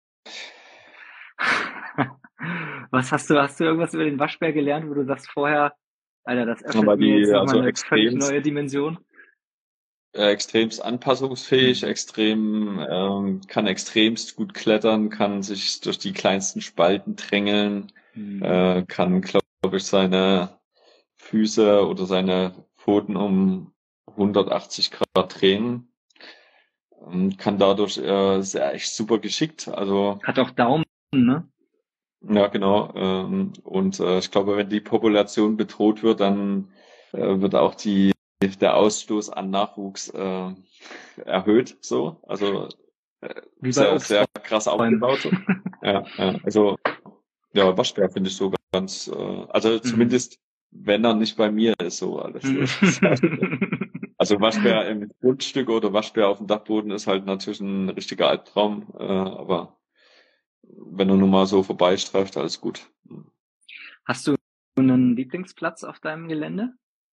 Speaker 4: Was hast du irgendwas über den Waschbär gelernt, wo du sagst vorher, Alter, das öffnet
Speaker 5: Aber
Speaker 4: mir jetzt nochmal
Speaker 5: also
Speaker 4: eine völlig neue Dimension?
Speaker 5: extremst anpassungsfähig, kann extremst gut klettern, kann sich durch die kleinsten Spalten drängeln, kann, glaube ich, seine Füße oder seine Pfoten um 180 Grad drehen, kann dadurch sehr echt super geschickt, also
Speaker 4: Hat auch Daumen, ne?
Speaker 5: ja, genau. Und ich glaube, wenn die Population bedroht wird, dann wird auch der Ausstoß an Nachwuchs erhöht. So, also
Speaker 4: Wie bei
Speaker 5: sehr krass aufgebaut. So. Ja, also ja, Waschbär finde ich so ganz, also zumindest wenn er nicht bei mir ist, so alles. Also Waschbär im Grundstück oder Waschbär auf dem Dachboden ist halt natürlich ein richtiger Albtraum, aber wenn er nun mal so vorbeistreift, alles gut.
Speaker 4: Hast du einen Lieblingsplatz auf deinem Gelände?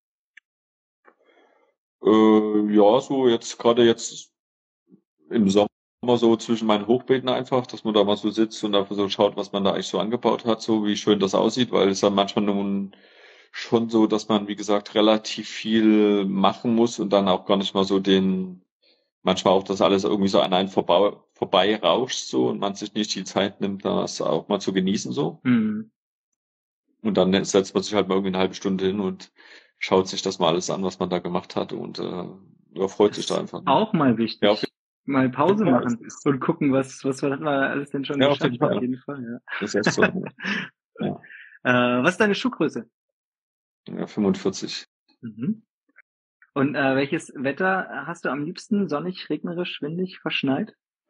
Speaker 5: Ja, so gerade jetzt im Sommer so zwischen meinen Hochbeeten einfach, dass man da mal so sitzt und einfach so schaut, was man da eigentlich so angebaut hat, so wie schön das aussieht, weil es dann manchmal nun schon so, dass man, wie gesagt, relativ viel machen muss und dann auch gar nicht mal so manchmal auch das alles irgendwie so an einen vorbei rauscht so und man sich nicht die Zeit nimmt, das auch mal zu genießen so.
Speaker 4: Mhm.
Speaker 5: Und dann setzt man sich halt mal irgendwie eine halbe Stunde hin und schaut sich das mal alles an, was man da gemacht hat und freut sich da einfach. Ne?
Speaker 4: Auch mal wichtig.
Speaker 5: Ja,
Speaker 4: mal Pause machen und gucken, was hat man alles denn schon geschafft.
Speaker 5: Auf jeden Fall, ja. Das ist echt so. Ja.
Speaker 4: Was ist deine Schuhgröße?
Speaker 5: Ja, 45.
Speaker 4: Mhm. Und welches Wetter hast du am liebsten? Sonnig, regnerisch, windig, verschneit?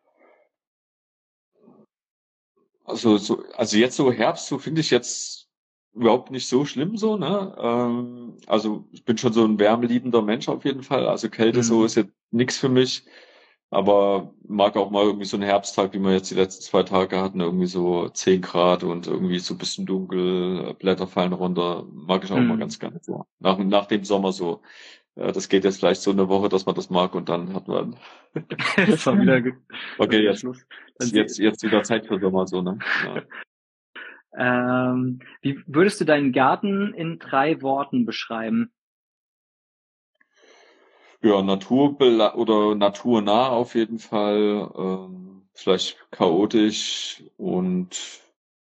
Speaker 5: Also jetzt so Herbst, so finde ich jetzt überhaupt nicht so schlimm so, ne? Also ich bin schon so ein wärmeliebender Mensch auf jeden Fall. Also Kälte so ist jetzt nichts für mich. Aber mag auch mal irgendwie so einen Herbsttag, wie wir jetzt die letzten 2 Tage hatten, irgendwie so 10 Grad und irgendwie so ein bisschen dunkel, Blätter fallen runter, mag ich auch mal ganz gerne so. Nach dem Sommer so. Das geht jetzt vielleicht so eine Woche, dass man das mag und dann hat man.
Speaker 4: Das war wieder
Speaker 5: okay, jetzt wieder Zeit für Sommer so, ne?
Speaker 4: Ja. Wie würdest du deinen Garten in 3 Worten beschreiben?
Speaker 5: Ja, oder naturnah auf jeden Fall, vielleicht chaotisch und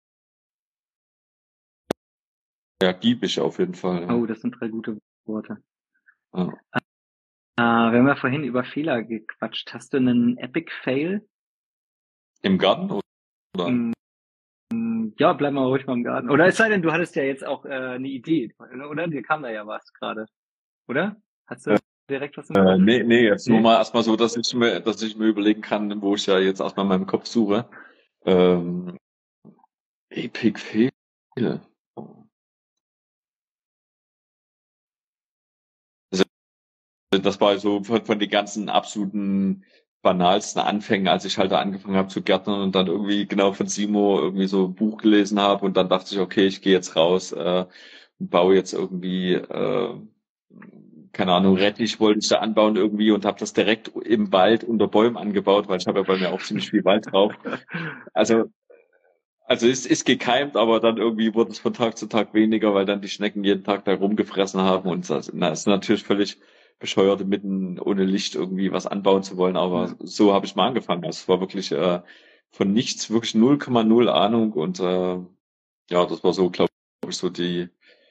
Speaker 5: ja, giebig auf jeden Fall. Ja.
Speaker 4: Oh, das sind 3 gute Worte.
Speaker 5: Ja.
Speaker 4: Wir haben ja vorhin über Fehler gequatscht. Hast du einen Epic Fail?
Speaker 5: Im Garten oder?
Speaker 4: Ja, bleib mal ruhig mal im Garten. Oder es sei denn, du hattest ja jetzt auch eine Idee, oder? Dir kam da ja was gerade, oder? Hast du direkt was im Kopf?
Speaker 5: Nee, jetzt nur mal erstmal so, dass ich mir überlegen kann, wo ich ja jetzt erstmal in meinem Kopf suche. Epic Fail. Also, das war so von den ganzen absoluten banalsten Anfängen, als ich halt da angefangen habe zu gärtnern und dann irgendwie genau von Simo irgendwie so ein Buch gelesen habe und dann dachte ich, okay, ich gehe jetzt raus und baue jetzt irgendwie keine Ahnung, Rettich wollte ich da anbauen irgendwie und habe das direkt im Wald unter Bäumen angebaut, weil ich habe ja bei mir auch ziemlich viel Wald drauf. Also es ist gekeimt, aber dann irgendwie wurde es von Tag zu Tag weniger, weil dann die Schnecken jeden Tag da rumgefressen haben und das ist natürlich völlig bescheuert, mitten ohne Licht irgendwie was anbauen zu wollen, aber so habe ich mal angefangen. Also es war wirklich von nichts, wirklich 0,0 Ahnung und ja, das war so, glaube ich, so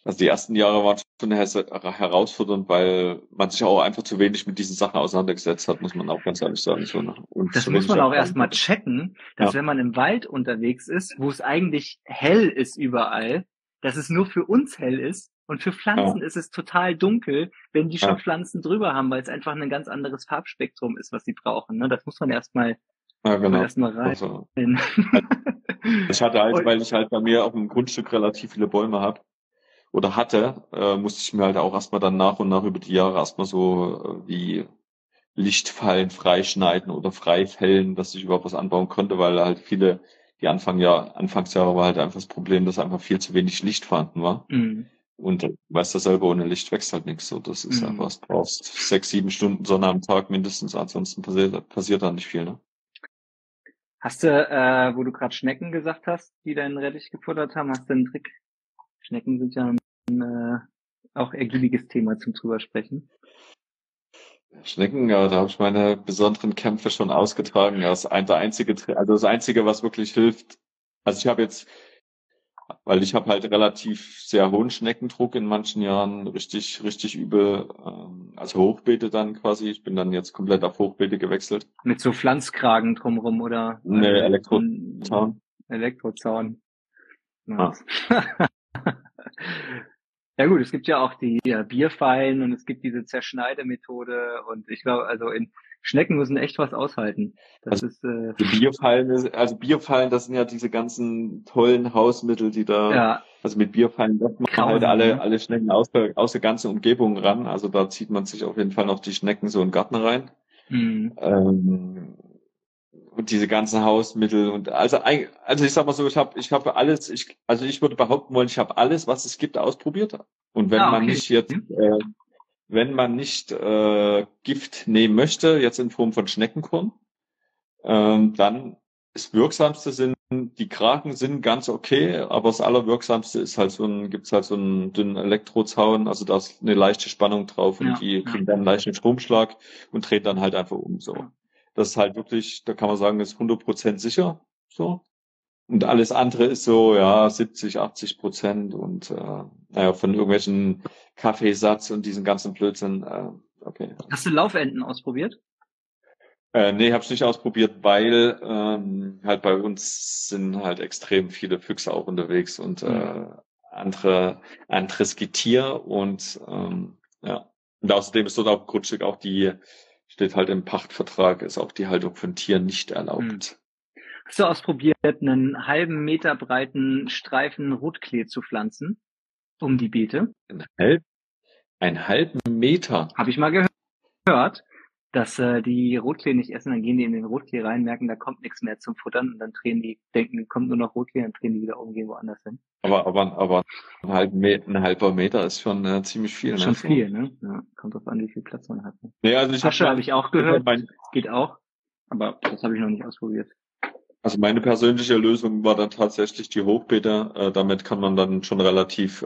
Speaker 5: Also die ersten Jahre waren schon herausfordernd, weil man sich auch einfach zu wenig mit diesen Sachen auseinandergesetzt hat, muss man auch ganz ehrlich sagen. So, ne? Und
Speaker 4: Das
Speaker 5: zu
Speaker 4: muss
Speaker 5: wenig
Speaker 4: man auch
Speaker 5: Erfahrung
Speaker 4: erstmal
Speaker 5: hatte.
Speaker 4: checken, dass
Speaker 5: Ja.
Speaker 4: wenn man im Wald unterwegs ist, wo es eigentlich hell ist überall, dass es nur für uns hell ist und für Pflanzen ist es total dunkel, wenn die schon
Speaker 5: Ja.
Speaker 4: Pflanzen drüber haben, weil es einfach ein ganz anderes Farbspektrum ist, was sie brauchen. Ne? Das muss man erstmal
Speaker 5: Ja, genau.
Speaker 4: rein.
Speaker 5: Also, ich hatte halt, weil ich halt bei mir auf dem Grundstück relativ viele Bäume habe oder hatte, musste ich mir halt auch erstmal dann nach und nach über die Jahre erstmal so wie Lichtfallen freischneiden oder freifällen, dass ich überhaupt was anbauen konnte, weil halt viele, die Anfangsjahre war halt einfach das Problem, dass einfach viel zu wenig Licht vorhanden war.
Speaker 4: Mhm.
Speaker 5: Und du weißt ja selber, ohne Licht wächst halt nichts. So, das ist einfach, du brauchst 6, 7 Stunden Sonne am Tag mindestens, ansonsten passiert da nicht viel, ne?
Speaker 4: Hast du, wo du gerade Schnecken gesagt hast, die deinen Rettich gefuttert haben, hast du einen Trick? Schnecken sind ja ein auch ergiebiges Thema zum drüber sprechen.
Speaker 5: Schnecken, ja, da habe ich meine besonderen Kämpfe schon ausgetragen. Das Einzige, was wirklich hilft. Also ich habe jetzt, weil ich habe halt relativ sehr hohen Schneckendruck in manchen Jahren, richtig übel, also Hochbeete dann quasi. Ich bin dann jetzt komplett auf Hochbeete gewechselt.
Speaker 4: Mit so Pflanzkragen drumherum oder?
Speaker 5: Ne, Elektrozaun.
Speaker 4: Elektrozaun.
Speaker 5: Nice.
Speaker 4: Ja gut, es gibt ja auch die Bierfallen und es gibt diese Zerschneidemethode und ich glaube, also in Schnecken müssen echt was aushalten. Das ist
Speaker 5: die Bierfallen, das sind ja diese ganzen tollen Hausmittel, die da, also mit Bierfallen lockt man halt alle Schnecken aus der ganzen Umgebung ran. Also da zieht man sich auf jeden Fall noch die Schnecken so in den Garten rein. Und diese ganzen Hausmittel und also ich sag mal so, ich habe alles, ich würde behaupten wollen, ich habe alles, was es gibt, ausprobiert. Und wenn man nicht jetzt, Gift nehmen möchte, jetzt in Form von Schneckenkorn, dann das Wirksamste die Kraken sind ganz okay, aber das Allerwirksamste ist halt gibt's halt so einen dünnen Elektrozaun, also da ist eine leichte Spannung drauf und die kriegen dann einen leichten Stromschlag und dreht dann halt einfach um, so. Das ist halt wirklich, da kann man sagen, ist 100% sicher, so. Und alles andere ist so, 70, 80% und, von irgendwelchen Kaffeesatz und diesen ganzen Blödsinn, okay.
Speaker 4: Hast du Laufenten ausprobiert?
Speaker 5: Nee, hab's nicht ausprobiert, weil halt bei uns sind halt extrem viele Füchse auch unterwegs und anderes Getier und und außerdem ist dort auf dem Grundstück auch steht halt im Pachtvertrag, ist auch die Haltung von Tieren nicht erlaubt.
Speaker 4: Hast du ausprobiert, einen halben Meter breiten Streifen Rotklee zu pflanzen um die Beete?
Speaker 5: Einen halben Meter?
Speaker 4: Habe ich mal gehört, dass die Rotklee nicht essen, dann gehen die in den Rotklee rein, merken, da kommt nichts mehr zum Futtern und dann denken, kommt nur noch Rotklee, dann drehen die wieder um, gehen woanders hin.
Speaker 5: Aber ein halber Meter ist schon ziemlich viel.
Speaker 4: Das ist schon viel, ne? Ja, kommt drauf an, wie viel Platz man hat. Ne?
Speaker 5: Nee, also
Speaker 4: habe ich auch gehört, geht auch, aber das habe ich noch nicht ausprobiert.
Speaker 5: Also meine persönliche Lösung war dann tatsächlich die Hochbeete. Damit kann man dann schon relativ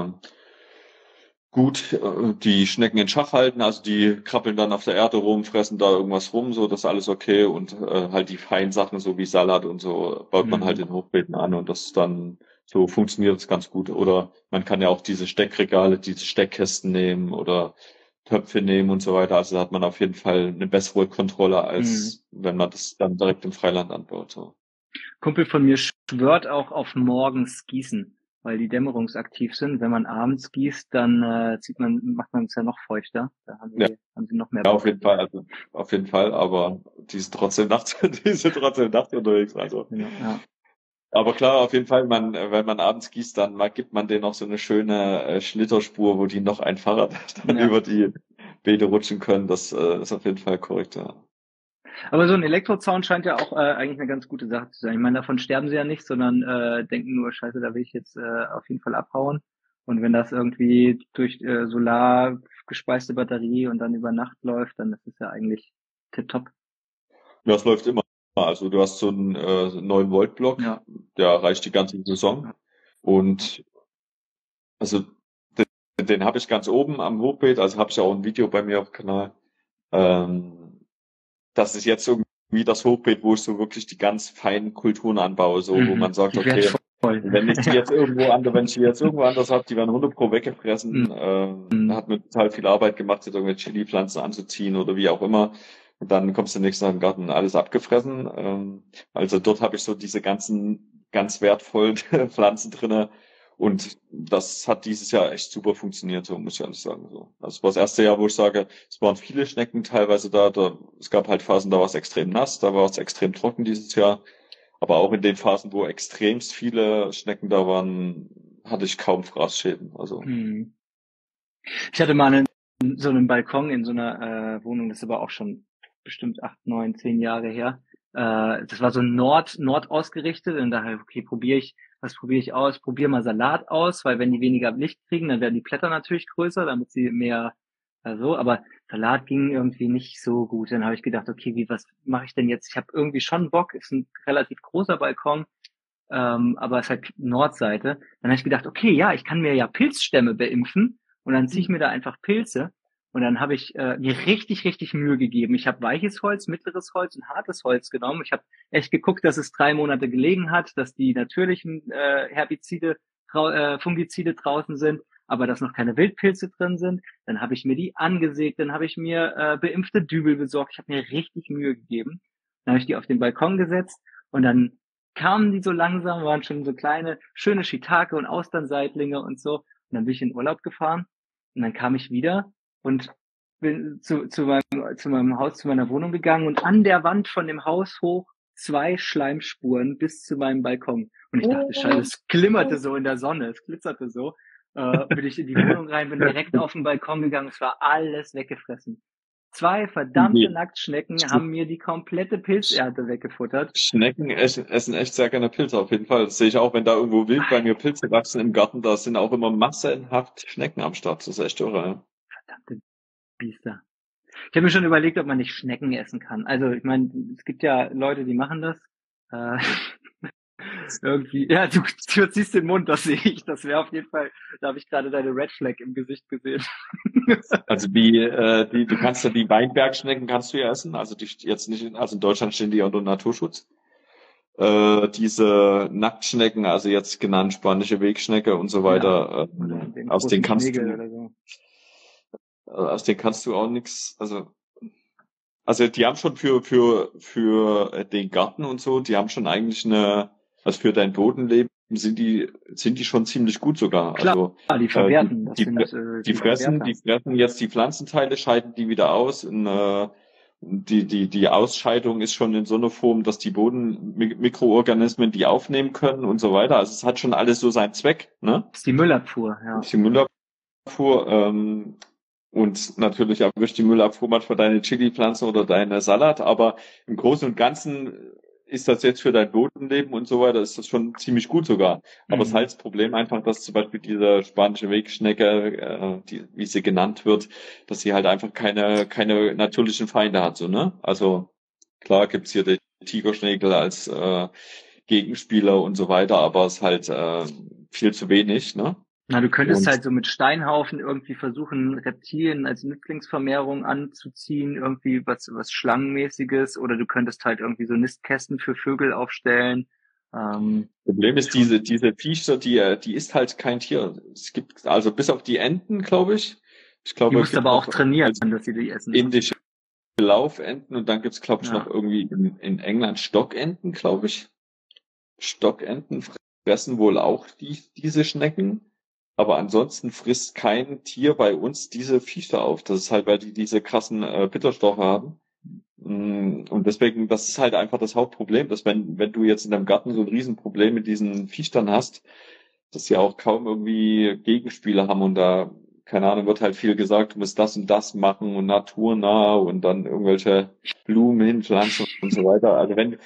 Speaker 5: gut die Schnecken in Schach halten. Also die krabbeln dann auf der Erde rum, fressen da irgendwas rum, so, das ist alles okay. Und halt die feinen Sachen, so wie Salat und so, baut man halt in Hochbeeten an und das dann so funktioniert es ganz gut. Oder man kann ja auch diese Steckregale, diese Steckkästen nehmen oder Töpfe nehmen und so weiter. Also da hat man auf jeden Fall eine bessere Kontrolle, als wenn man das dann direkt im Freiland anbaut. So.
Speaker 4: Kumpel von mir schwört auch auf morgens Gießen, weil die dämmerungsaktiv sind. Wenn man abends gießt, dann macht man es ja noch feuchter. Da haben sie noch mehr.
Speaker 5: Ja, auf jeden Fall, aber die sind trotzdem nachts unterwegs. Also. Ja. Aber klar, auf jeden Fall, wenn man abends gießt, dann gibt man denen noch so eine schöne Schlitterspur, wo die noch ein Fahrrad dann über die Beete rutschen können. Das ist auf jeden Fall korrekt, ja.
Speaker 4: Aber so ein Elektrozaun scheint ja auch eigentlich eine ganz gute Sache zu sein. Ich meine, davon sterben sie ja nicht, sondern denken nur, scheiße, da will ich jetzt auf jeden Fall abhauen. Und wenn das irgendwie durch Solar gespeiste Batterie und dann über Nacht läuft, dann ist es ja eigentlich tipptopp.
Speaker 5: Ja, es läuft immer. Also du hast so einen 9-Volt-Block, der reicht die ganze Saison. Und also den habe ich ganz oben am Hochbeet, also habe ich auch ein Video bei mir auf dem Kanal. Das ist jetzt irgendwie das Hochbeet, wo ich so wirklich die ganz feinen Kulturen anbaue, so wo man sagt, okay, Wenn ich die jetzt irgendwo anders habe, die werden 100% weggefressen. Hat mir total viel Arbeit gemacht, jetzt irgendwelche Chili-Pflanzen anzuziehen oder wie auch immer. Und dann kommst du nächsten Tag im Garten, alles abgefressen. Also dort habe ich so diese ganzen ganz wertvollen Pflanzen drinne. Und das hat dieses Jahr echt super funktioniert, so muss ich ehrlich sagen. So. Also es war das erste Jahr, wo ich sage, es waren viele Schnecken teilweise da. Es gab halt Phasen, da war es extrem nass, da war es extrem trocken dieses Jahr. Aber auch in den Phasen, wo extremst viele Schnecken da waren, hatte ich kaum Fraßschäden. Also.
Speaker 4: Ich hatte mal so einen Balkon in so einer Wohnung, das ist aber auch schon bestimmt 8, 9, 10 Jahre her. Das war so Nord ausgerichtet und daher, okay, probiere ich aus? Probiere mal Salat aus, weil wenn die weniger Licht kriegen, dann werden die Blätter natürlich größer, damit sie mehr aber Salat ging irgendwie nicht so gut. Dann habe ich gedacht, okay, was mache ich denn jetzt? Ich habe irgendwie schon Bock, ist ein relativ großer Balkon, aber es ist halt Nordseite. Dann habe ich gedacht, okay, ja, ich kann mir ja Pilzstämme beimpfen und dann ziehe ich mir da einfach Pilze. Und dann habe ich mir richtig, richtig Mühe gegeben. Ich habe weiches Holz, mittleres Holz und hartes Holz genommen. Ich habe echt geguckt, dass es 3 Monate gelegen hat, dass die natürlichen Herbizide, Fungizide draußen sind, aber dass noch keine Wildpilze drin sind. Dann habe ich mir die angesägt, dann habe ich mir beimpfte Dübel besorgt. Ich habe mir richtig Mühe gegeben. Dann habe ich die auf den Balkon gesetzt und dann kamen die so langsam, waren schon so kleine, schöne Shiitake und Austernseitlinge und so. Und dann bin ich in Urlaub gefahren und dann kam ich wieder und bin zu meinem Haus, zu meiner Wohnung gegangen und an der Wand von dem Haus hoch 2 Schleimspuren bis zu meinem Balkon. Und ich dachte, Scheiße, es glimmerte so in der Sonne, es glitzerte so. Bin ich in die Wohnung rein, bin direkt auf den Balkon gegangen, es war alles weggefressen. 2 verdammte Nacktschnecken haben mir die komplette Pilzernte weggefuttert.
Speaker 5: Schnecken essen echt sehr gerne Pilze, auf jeden Fall. Das sehe ich auch, wenn da irgendwo wild bei mir Pilze wachsen im Garten, da sind auch immer massenhaft Schnecken am Start. Das ist echt irre, ja.
Speaker 4: Verdammte Biester. Ich habe mir schon überlegt, ob man nicht Schnecken essen kann. Also ich meine, es gibt ja Leute, die machen das. Irgendwie, ja, du ziehst den Mund, das sehe ich. Das wäre auf jeden Fall, da habe ich gerade deine Red Flag im Gesicht gesehen.
Speaker 5: Also du kannst ja die Weinbergschnecken kannst du ja essen. Also die jetzt nicht, also in Deutschland stehen die unter Naturschutz. Diese Nacktschnecken, also jetzt genannt spanische Wegschnecke und so weiter,
Speaker 4: Ja,
Speaker 5: aus denen kannst
Speaker 4: so.
Speaker 5: aus denen kannst du auch nichts, also die haben schon für den Garten und so, die haben schon eigentlich also für dein Bodenleben sind die schon ziemlich gut sogar.
Speaker 4: Klar,
Speaker 5: also
Speaker 4: die verwerten.
Speaker 5: Die fressen jetzt die Pflanzenteile, scheiden die wieder aus. Die Ausscheidung ist schon in so einer Form, dass die Bodenmikroorganismen die aufnehmen können und so weiter. Also es hat schon alles so seinen Zweck, ne?
Speaker 4: Das ist die Müllabfuhr, ja.
Speaker 5: Das ist die Müllabfuhr, und natürlich erwischt die Müllabfuhr manchmal deine Chili-Pflanzen oder deine Salat, aber im Großen und Ganzen ist das jetzt für dein Bodenleben und so weiter, ist das schon ziemlich gut sogar. Aber es ist halt das Problem einfach, dass zum Beispiel diese spanische Wegschnecke, wie sie genannt wird, dass sie halt einfach keine natürlichen Feinde hat, so, ne? Also, klar gibt's hier den Tigerschnäkel als, Gegenspieler und so weiter, aber es ist halt, viel zu wenig, ne?
Speaker 4: Na, du könntest halt so mit Steinhaufen irgendwie versuchen, Reptilien als Nützlingsvermehrung anzuziehen, irgendwie was Schlangenmäßiges, oder du könntest halt irgendwie so Nistkästen für Vögel aufstellen.
Speaker 5: Problem ist, diese Viecher, die ist halt kein Tier. Es gibt, also bis auf die Enten, glaube ich. Ich glaube,
Speaker 4: die musst aber auch trainieren, dass sie die essen.
Speaker 5: Indische Laufenten und dann gibt's, glaube ich,
Speaker 4: Ja.
Speaker 5: noch irgendwie in England Stockenten, glaube ich. Stockenten fressen wohl auch diese Schnecken. Aber ansonsten frisst kein Tier bei uns diese Viecher auf. Das ist halt, weil die diese krassen Bitterstoffe haben. Und deswegen, das ist halt einfach das Hauptproblem, dass wenn du jetzt in deinem Garten so ein Riesenproblem mit diesen Viechern hast, dass sie auch kaum irgendwie Gegenspieler haben und da, keine Ahnung, wird halt viel gesagt, du musst das und das machen und naturnah und dann irgendwelche Blumen hinpflanzen und so weiter. Also wenn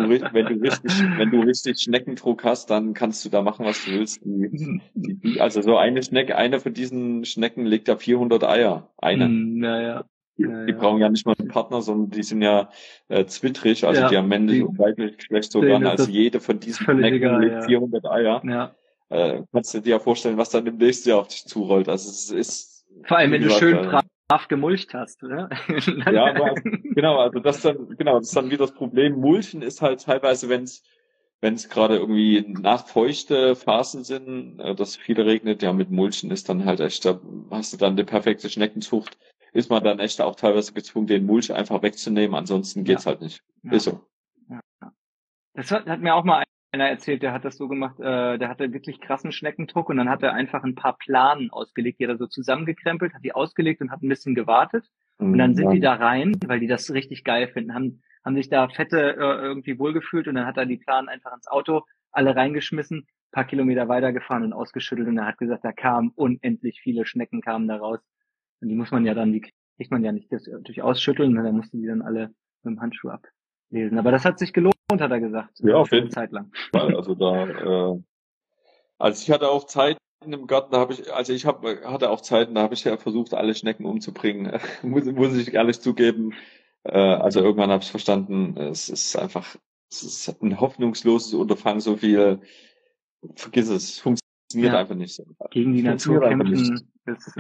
Speaker 5: du richtig Schneckendruck hast, dann kannst du da machen, was du willst. Also so eine von diesen Schnecken legt ja 400 Eier.
Speaker 4: Ja.
Speaker 5: Die brauchen ja nicht mal einen Partner, sondern die sind ja zwittrig, also die haben männlich und weiblich Geschlecht sogar. Also jede von diesen Schnecken legt 400 Eier.
Speaker 4: Ja.
Speaker 5: Kannst du dir ja vorstellen, was dann im nächsten Jahr auf dich zurollt. Also es ist
Speaker 4: vor allem, wenn du schön brav gemulcht hast, oder?
Speaker 5: Ja, aber genau, also das ist dann wieder das Problem. Mulchen ist halt teilweise, wenn es wenn es gerade irgendwie nassfeuchte Phasen sind, dass viel regnet, ja, mit Mulchen ist dann halt echt, da hast du dann die perfekte Schneckenzucht, ist man dann echt auch teilweise gezwungen, den Mulch einfach wegzunehmen, ansonsten geht's halt nicht.
Speaker 4: Ja.
Speaker 5: Ist so.
Speaker 4: Ja. Das hat mir auch mal einer erzählt, der hat das so gemacht, der hatte wirklich krassen Schneckendruck und dann hat er einfach ein paar Planen ausgelegt, die hat er so zusammengekrempelt, hat die ausgelegt und hat ein bisschen gewartet. Und dann sind die da rein, weil die das richtig geil finden, haben sich da fette irgendwie wohlgefühlt und dann hat er die Planen einfach ins Auto, alle reingeschmissen, paar Kilometer weitergefahren und ausgeschüttelt und er hat gesagt, da kamen unendlich viele Schnecken kamen da raus. Und die muss man ja dann, die kriegt man ja nicht durch Ausschütteln, dann musste die dann alle mit dem Handschuh ablesen. Aber das hat sich gelohnt, hat er gesagt.
Speaker 5: Ja, auf jeden
Speaker 4: Fall. Zeit lang.
Speaker 5: Also da, also ich hatte auch Zeiten im Garten, hatte auch Zeiten, da habe ich ja versucht, alle Schnecken umzubringen. muss ich ehrlich zugeben. Also irgendwann habe ich verstanden, es ist ein hoffnungsloses Unterfangen, so viel, vergiss es, funktioniert einfach nicht.
Speaker 4: Gegen die Natur kämpfen.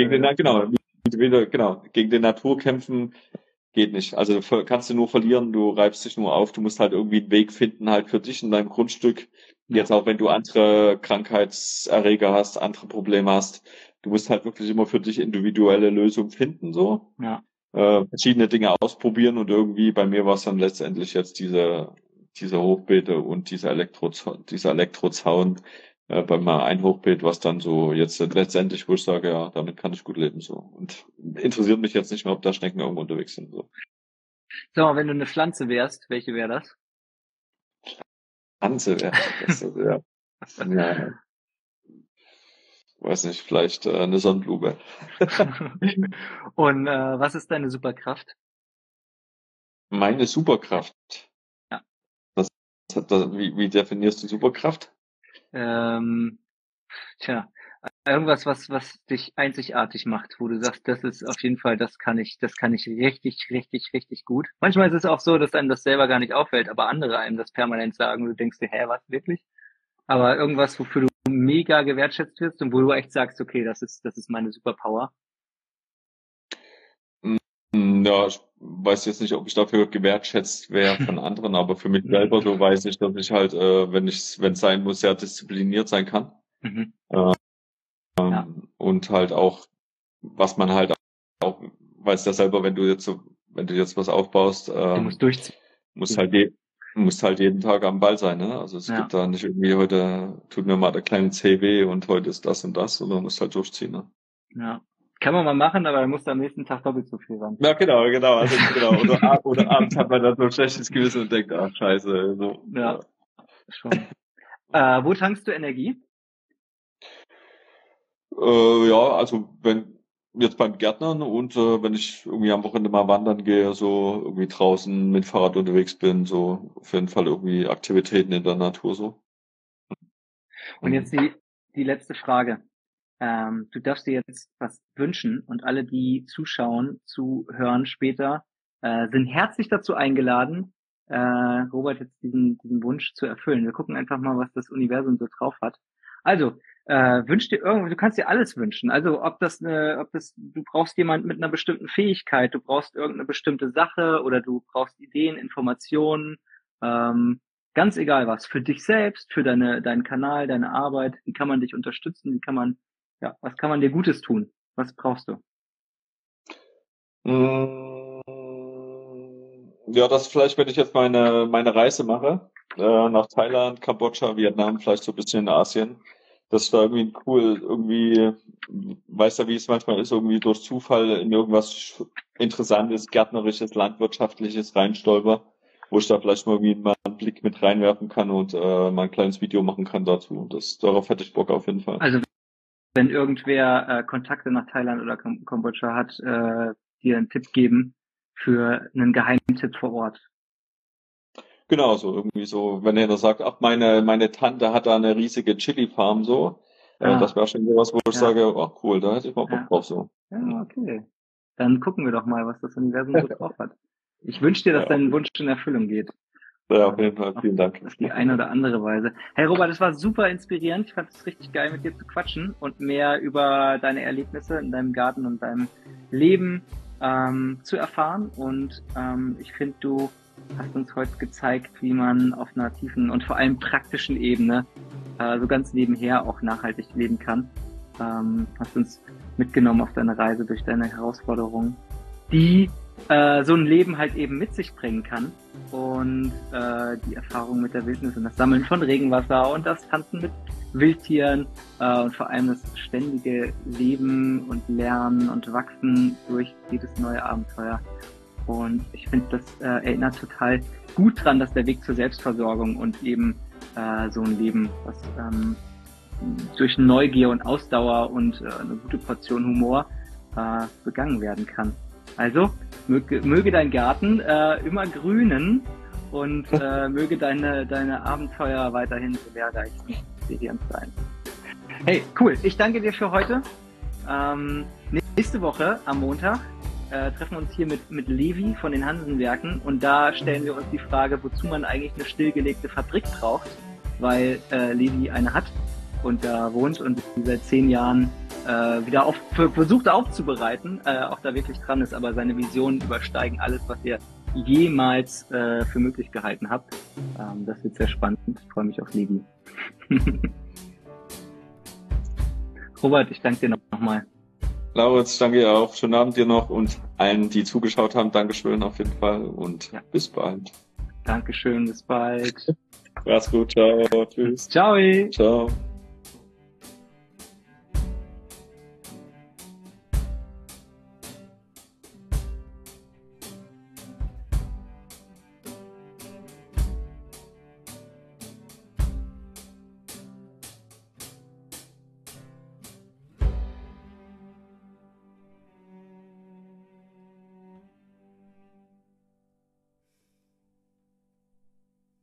Speaker 5: Gegen den Natur kämpfen geht nicht. Also kannst du nur verlieren, du reibst dich nur auf, du musst halt irgendwie einen Weg finden halt für dich in deinem Grundstück. Jetzt auch wenn du andere Krankheitserreger hast, andere Probleme hast, du musst halt wirklich immer für dich individuelle Lösungen finden, so.
Speaker 4: Ja.
Speaker 5: Verschiedene Dinge ausprobieren und irgendwie bei mir war es dann letztendlich jetzt diese Hochbeete und dieser Elektrozaun bei mal ein Hochbeet, was dann so jetzt letztendlich, wo ich sage, ja, damit kann ich gut leben, so. Und interessiert mich jetzt nicht mehr, ob da Schnecken irgendwo unterwegs sind, so.
Speaker 4: Sag mal, wenn du eine Pflanze wärst, welche wäre das?
Speaker 5: Pflanze wäre das, ja. Weiß nicht, vielleicht eine Sonnenblume.
Speaker 4: Und was ist deine Superkraft?
Speaker 5: Meine Superkraft?
Speaker 4: Ja.
Speaker 5: Wie definierst du Superkraft?
Speaker 4: Irgendwas, was dich einzigartig macht, wo du sagst, das ist auf jeden Fall, das kann ich richtig, richtig, richtig gut. Manchmal ist es auch so, dass einem das selber gar nicht auffällt, aber andere einem das permanent sagen und du denkst dir, was, wirklich? Aber irgendwas, wofür du mega gewertschätzt wirst und wo du echt sagst, okay, das ist meine Superpower.
Speaker 5: Ja, ich weiß jetzt nicht, ob ich dafür gewertschätzt wäre von anderen, aber für mich selber so weiß ich, dass ich halt, wenn es sein muss, sehr diszipliniert sein kann.
Speaker 4: Mhm.
Speaker 5: Und halt auch, was man halt auch, weißt ja selber, wenn du jetzt was aufbaust,
Speaker 4: du musst durchziehen.
Speaker 5: musst halt jeden Tag am Ball sein, ne? Also es gibt da nicht irgendwie, heute tut mir mal der kleine Zeh weh und heute ist das und das, sondern musst halt durchziehen, ne?
Speaker 4: Ja. Kann man mal machen, aber dann musst du am nächsten Tag doppelt so viel ran.
Speaker 5: Ja, genau. Also, Oder abends hat man dann so ein schlechtes Gewissen und denkt, ach, scheiße, so.
Speaker 4: Ja. Schon. Wo tankst du Energie?
Speaker 5: Also jetzt beim Gärtnern und wenn ich irgendwie am Wochenende mal wandern gehe, so irgendwie draußen mit Fahrrad unterwegs bin, so auf jeden Fall irgendwie Aktivitäten in der Natur so.
Speaker 4: Und jetzt die letzte Frage. Du darfst dir jetzt was wünschen und alle, die zuschauen, zuhören später, sind herzlich dazu eingeladen, Robert jetzt diesen Wunsch zu erfüllen. Wir gucken einfach mal, was das Universum so drauf hat. Also, wünsch dir du kannst dir alles wünschen. Also, du brauchst jemanden mit einer bestimmten Fähigkeit, du brauchst irgendeine bestimmte Sache oder du brauchst Ideen, Informationen, ganz egal was. Für dich selbst, für deinen Kanal, deine Arbeit, wie kann man dich unterstützen, was kann man dir Gutes tun? Was brauchst du?
Speaker 5: Ja, das vielleicht, wenn ich jetzt meine Reise mache, nach Thailand, Kambodscha, Vietnam, vielleicht so ein bisschen in Asien, dass ich da irgendwie weißt du, wie es manchmal ist, irgendwie durch Zufall in irgendwas Interessantes, Gärtnerisches, Landwirtschaftliches reinstolper, wo ich da vielleicht mal einen Blick mit reinwerfen kann und mal ein kleines Video machen kann dazu. Darauf hätte ich Bock auf jeden Fall.
Speaker 4: Also wenn irgendwer Kontakte nach Thailand oder Kambodscha hat, dir einen Tipp geben für einen Geheimtipp vor Ort.
Speaker 5: Genau, so irgendwie so, wenn er sagt, ach, meine Tante hat da eine riesige Chili-Farm so, das wäre schon sowas, wo ich sage, oh cool, da hätte ich mal Bock drauf so.
Speaker 4: Ja, okay. Dann gucken wir doch mal, was das Universum so drauf hat. Ich wünsche dir, dass dein Wunsch in Erfüllung geht.
Speaker 5: Ja, auf jeden Fall, vielen Dank.
Speaker 4: Auf die eine oder andere Weise. Hey Robert, das war super inspirierend. Ich fand es richtig geil, mit dir zu quatschen und mehr über deine Erlebnisse in deinem Garten und deinem Leben zu erfahren. Und ich finde, du hast uns heute gezeigt, wie man auf einer tiefen und vor allem praktischen Ebene so ganz nebenher auch nachhaltig leben kann. Hast uns mitgenommen auf deine Reise durch deine Herausforderungen, die so ein Leben halt eben mit sich bringen kann. Und die Erfahrung mit der Wildnis und das Sammeln von Regenwasser und das Tanzen mit Wildtieren und vor allem das ständige Leben und Lernen und Wachsen durch jedes neue Abenteuer. Und ich finde, das erinnert total gut dran, dass der Weg zur Selbstversorgung und eben so ein Leben, was durch Neugier und Ausdauer und eine gute Portion Humor begangen werden kann. Also möge dein Garten immer grünen und möge deine Abenteuer weiterhin so lehrreich und inspirierend sein. Hey, cool. Ich danke dir für heute. Nächste Woche am Montag treffen wir uns hier mit Levi von den Hansenwerken und da stellen wir uns die Frage, wozu man eigentlich eine stillgelegte Fabrik braucht, weil Levi eine hat und da wohnt und seit 10 Jahren wieder versucht aufzubereiten, auch da wirklich dran ist, aber seine Visionen übersteigen alles, was ihr jemals für möglich gehalten habt. Das wird sehr spannend. Ich freue mich auf Levi. Robert, ich danke dir nochmal.
Speaker 5: Lauritz, danke dir auch. Schönen Abend dir noch und allen, die zugeschaut haben, Dankeschön auf jeden Fall und bis bald.
Speaker 4: Dankeschön, bis bald.
Speaker 5: Mach's gut, ciao, tschüss.
Speaker 4: Ciao.
Speaker 5: Ciao.